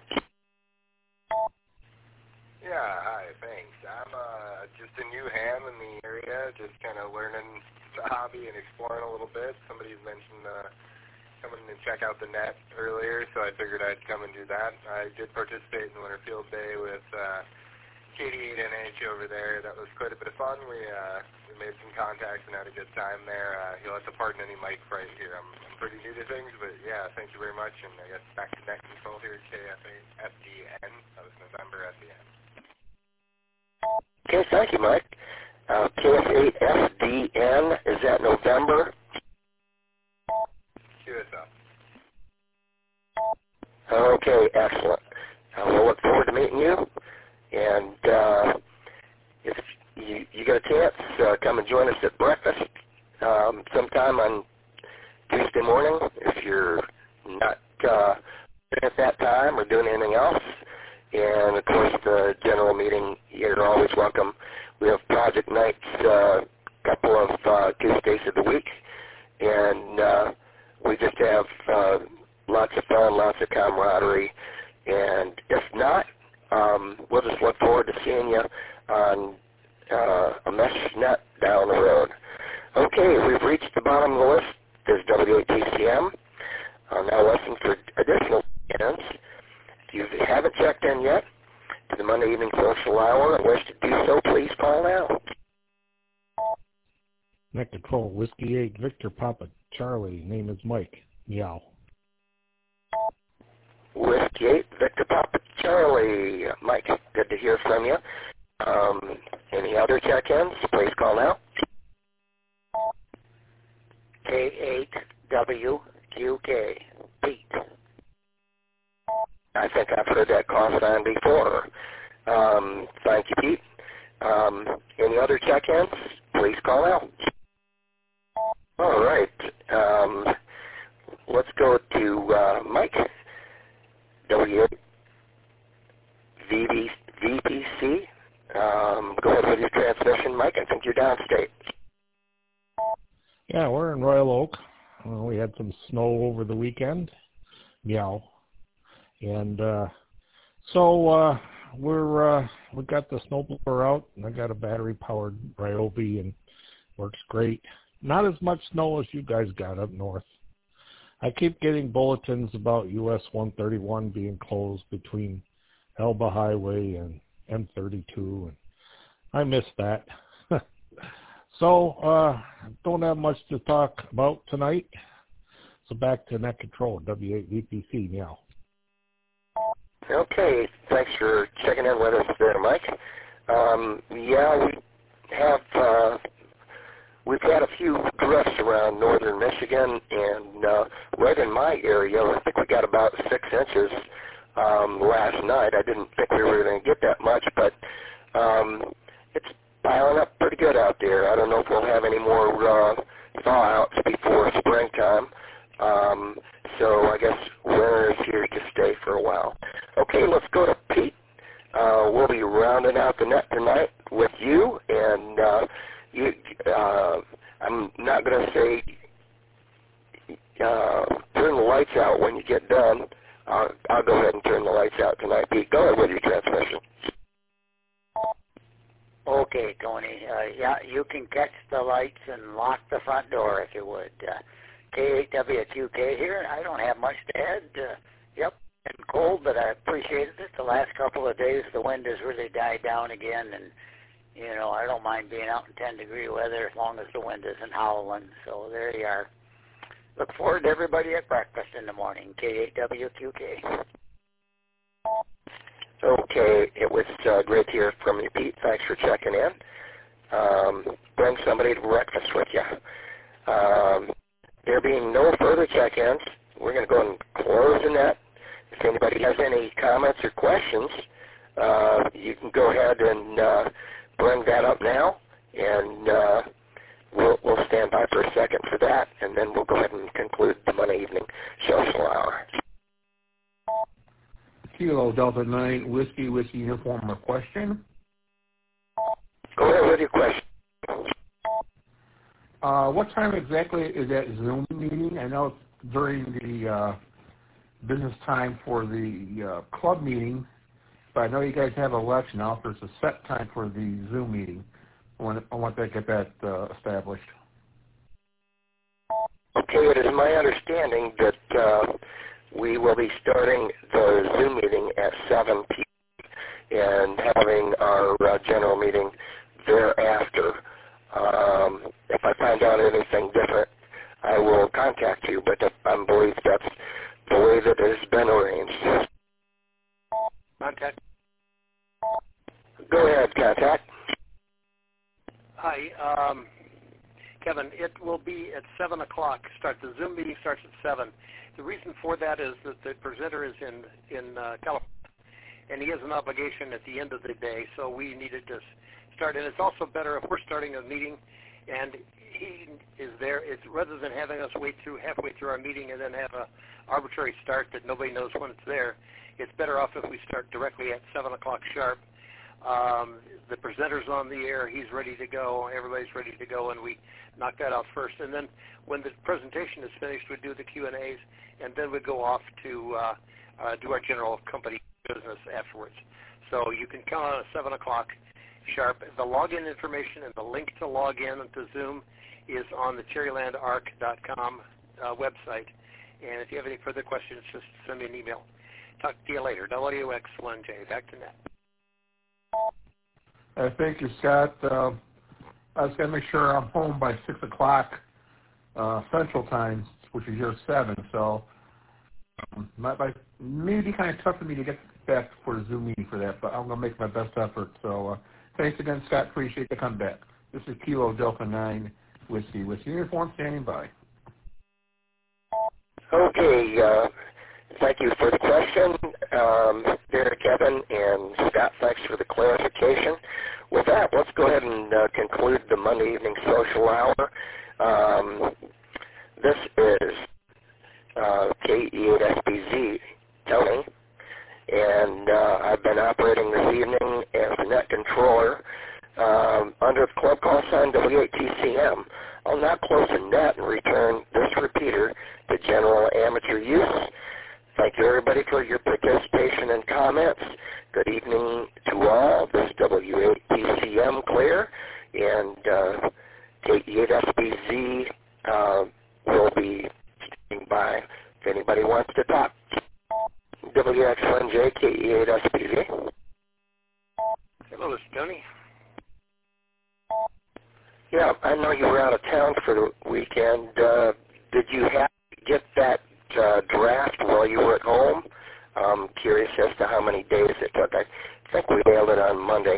Yeah, hi, thanks. I'm uh, just a new ham in the area, just kind of learning the hobby and exploring a little bit. Somebody mentioned uh, coming and check out the net earlier, so I figured I'd come and do that. I did participate in Winter Field Day with uh, K D eight N H over there. That was quite a bit of fun. We uh, we made some contacts and had a good time there. Uh, you'll have to pardon any mic fright here. I'm, I'm pretty new to things, but yeah, thank you very much. And I guess back to net control here at K F eight F D N. That was November at the end. Okay, thank you, Mike. Uh, K K S eight S D N, is that November? Q S L. Okay, excellent. Uh, we'll look forward to meeting you. And uh, if you, you get a chance, uh, come and join us at breakfast um, sometime on Tuesday morning. If you're not uh, at that time or doing anything else. And, of course, the general meeting, you're always welcome. We have project nights a uh, couple of uh, Tuesdays of the week. And uh, we just have uh, lots of fun, lots of camaraderie. And if not, um, we'll just look forward to seeing you on uh, a MeshNet down the road. Okay, we've reached the bottom of the list. There's W A T C M. Uh, now listen for additional weekends. If you haven't checked in yet to the Monday Evening Social Hour and wish to do so, please call now. Net Control, Whiskey eight, Victor Papa, Charlie, name is Mike, meow. Whiskey eight, Victor Papa, Charlie, Mike, good to hear from you. Um, any other check-ins, please call now. K eight W Q K, Pete. I think I've heard that call sign before. Um, thank you, Pete. Um, any other check-ins, please call now. All right. Um, let's go to uh, Mike. W V P C. Um, go ahead with your transmission, Mike. I think you're downstate. Yeah, we're in Royal Oak. Well, we had some snow over the weekend. Meow. And uh, so uh, we're uh, we got the snowblower out, and I got a battery-powered Ryobi, and works great. Not as much snow as you guys got up north. I keep getting bulletins about U S one thirty-one being closed between Elba Highway and M thirty-two, and I miss that. So, uh, don't have much to talk about tonight. So back to Net Control, W eight V P C now. Okay, thanks for checking in with us there, Mike. Um, yeah, we have uh, we've had a few drifts around northern Michigan, and uh, right in my area, I think we got about six inches um, last night. I didn't think we were going to get that much, but um, it's piling up pretty good out there. I don't know if we'll have any more uh, thaw-outs before springtime. Um, so I guess winter is here to stay for a while. Okay, let's go to Pete. Uh, we'll be rounding out the net tonight with you, and uh, you, uh, I'm not going to say uh, turn the lights out when you get done. Uh, I'll go ahead and turn the lights out tonight. Pete, go ahead with your transmission. Okay, Tony. Uh, yeah, you can catch the lights and lock the front door if you would. Uh, K eight W Q K here. I don't have much to add. Uh, yep, and cold, but I appreciated it. The last couple of days, the wind has really died down again, and you know I don't mind being out in ten degree weather as long as the wind isn't howling. So there you are. Look forward to everybody at breakfast in the morning. K eight W Q K. Okay, it was uh, great to hear from you, Pete. Thanks for checking in. Um, bring somebody to breakfast with you. Um, there being no further check-ins, we're going to go and close the net. If anybody has any comments or questions, uh, you can go ahead and uh, bring that up now, and uh, we'll, we'll stand by for a second for that, and then we'll go ahead and conclude the Monday evening social hour. Kilo Delta nine, Whiskey, Whiskey Uniform, a question? Go ahead with your question. Uh, what time exactly is that Zoom meeting? I know it's during the uh, business time for the uh, club meeting, but I know you guys have election now. If there's a set time for the Zoom meeting, I want, I want to get that uh, established. Okay, it is my understanding that uh, we will be starting the Zoom meeting at seven p.m. and having our uh, general meeting thereafter. Um, if I find out anything different, I will contact you, but I believe that's the way that it has been arranged. Contact. Go ahead, contact. Hi, um, Kevin. It will be at seven o'clock. Start the Zoom meeting starts at seven. The reason for that is that the presenter is in in uh, California, and he has an obligation at the end of the day, so we needed to start. And it's also better if we're starting a meeting, and he is there. It's rather than having us wait through halfway through our meeting and then have a arbitrary start that nobody knows when it's there. It's better off if we start directly at seven o'clock sharp. Um, the presenter's on the air. He's ready to go. Everybody's ready to go, and we knock that out first. And then when the presentation is finished, we do the Q and A's, and then we go off to uh, uh, do our general company business afterwards. So you can count on a seven o'clock sharp. The login information and the link to log in to Zoom is on the cherryland arc dot com uh, website. And if you have any further questions, just send me an email. Talk to you later. W X one J. Back to net. Uh, thank you, Scott. Uh, I was going to make sure I'm home by six o'clock uh, Central Time, which is your seven. So um, my, my, maybe kind of tough for me to get back for a Zoom meeting for that, but I'm going to make my best effort. So uh, thanks again, Scott. Appreciate the comeback. This is Kilo Delta nine Whiskey with uniform standing by. Okay. Uh, thank you for the question, um, there, Kevin, and Scott, thanks for the clarification. With that, let's go ahead and uh, conclude the Monday evening social hour. Um, this is uh, K E eight S B Z, Tony, and uh, I've been operating this evening as the net controller um, under the club call sign W eight T C M. I'll now close the net and return this repeater to general amateur use. Thank you, everybody, for your participation and comments. Good evening to all. This is W eight T C M clear, and uh, K E eight S B Z uh, will be standing by if anybody wants to talk. W X one J, K E eight S B Z. Hello, this is Tony. Yeah, I know you were out of town for the weekend. Uh, did you have to get that uh, draft while you were at home? I'm curious as to how many days it took. I think we nailed it on Monday.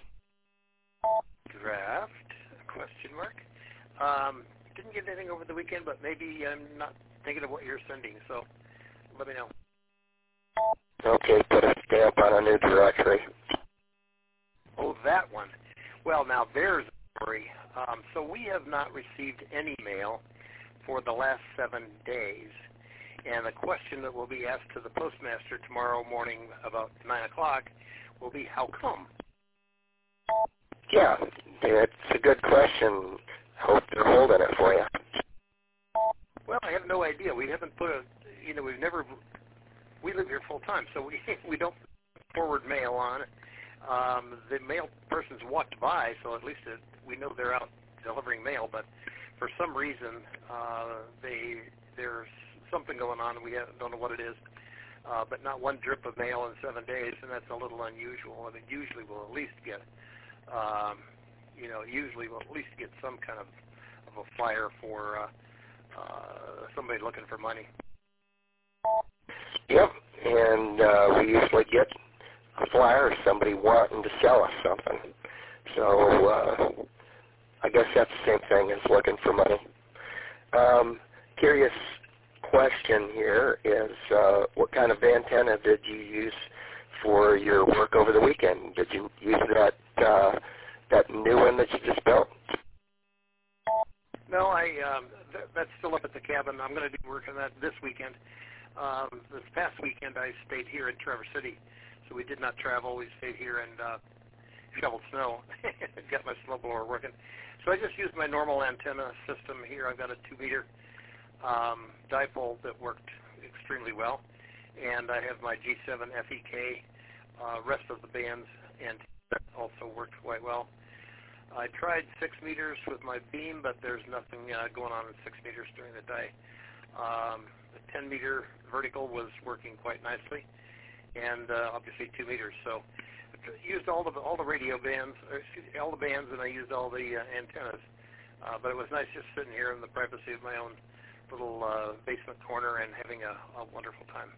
Draft? Question mark. Um, didn't get anything over the weekend, but maybe I'm not thinking of what you're sending, so let me know. Okay, put a stamp on a new directory. Oh, that one. Well, now there's a story. Um, so we have not received any mail for the last seven days. And the question that will be asked to the postmaster tomorrow morning about nine o'clock will be, how come? Yeah, it's a good question. Hope they're holding it for you. Well, I have no idea. We haven't put a, you know, we've never, we live here full time, so we we don't forward mail on. Um, the mail person's walked by, so at least it, we know they're out delivering mail. But for some reason, uh, they there's something going on, and we don't know what it is. Uh, but not one drip of mail in seven days, and that's a little unusual. I mean, usually we'll at least get, um, you know, usually we'll at least get some kind of, of a flyer for uh, uh, somebody looking for money. Yep, and uh, we usually get a flyer or somebody wanting to sell us something. So uh, I guess that's the same thing as looking for money. Um, curious question here is, uh, what kind of antenna did you use for your work over the weekend? Did you use that uh, that new one that you just built? No, I um, th- that's still up at the cabin. I'm going to be working on that this weekend. Um, this past weekend I stayed here in Traverse City, so we did not travel. We stayed here and uh, shoveled snow. Got my snowblower working. So I just used my normal antenna system here. I've got a two-meter um, dipole that worked extremely well, and I have my G seven F E K. Uh, rest of the bands and that also worked quite well. I tried six meters with my beam, but there's nothing uh, going on in six meters during the day. Um, the ten meter vertical was working quite nicely, and uh, obviously two meters. So I used all the all the radio bands, or excuse me, all the bands, and I used all the uh, antennas. Uh, but it was nice just sitting here in the privacy of my own little uh, basement corner and having a, a wonderful time.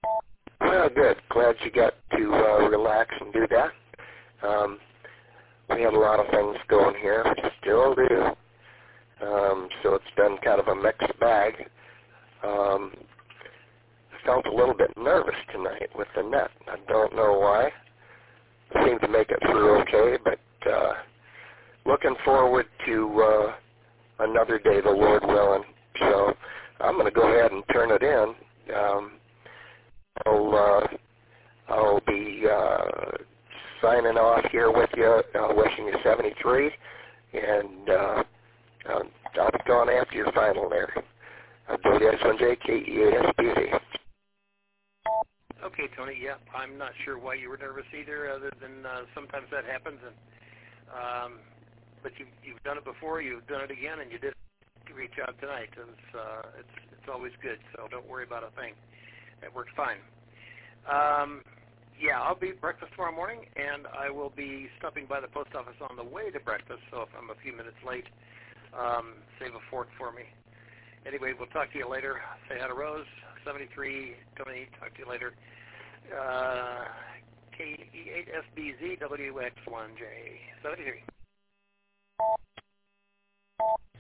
Well, good. Glad you got to uh, relax and do that. Um, we had a lot of things going here. We still do. Um, so it's been kind of a mixed bag. Um, I felt a little bit nervous tonight with the net. I don't know why. I seemed to make it through okay, but uh, looking forward to uh, another day, the Lord willing. So I'm going to go ahead and turn it in. Um, I'll, uh, I'll be uh, signing off here with you, uh, wishing you seventy-three, and uh, I'll, I'll be going after your final there. Uh, W S one J K E A S B Z. Okay, Tony. Yeah, I'm not sure why you were nervous either, other than uh, sometimes that happens. And um, but you, you've done it before, you've done it again, and you did reach out tonight. It's, uh, it's it's always good, so don't worry about a thing. It works fine. Um, yeah, I'll be at breakfast tomorrow morning, and I will be stopping by the post office on the way to breakfast. So if I'm a few minutes late, um, save a fork for me. Anyway, we'll talk to you later. Say hi to Rose, seventy-three, Tony, talk to you later. Uh, K E eight S B Z W X one J, seventy-three.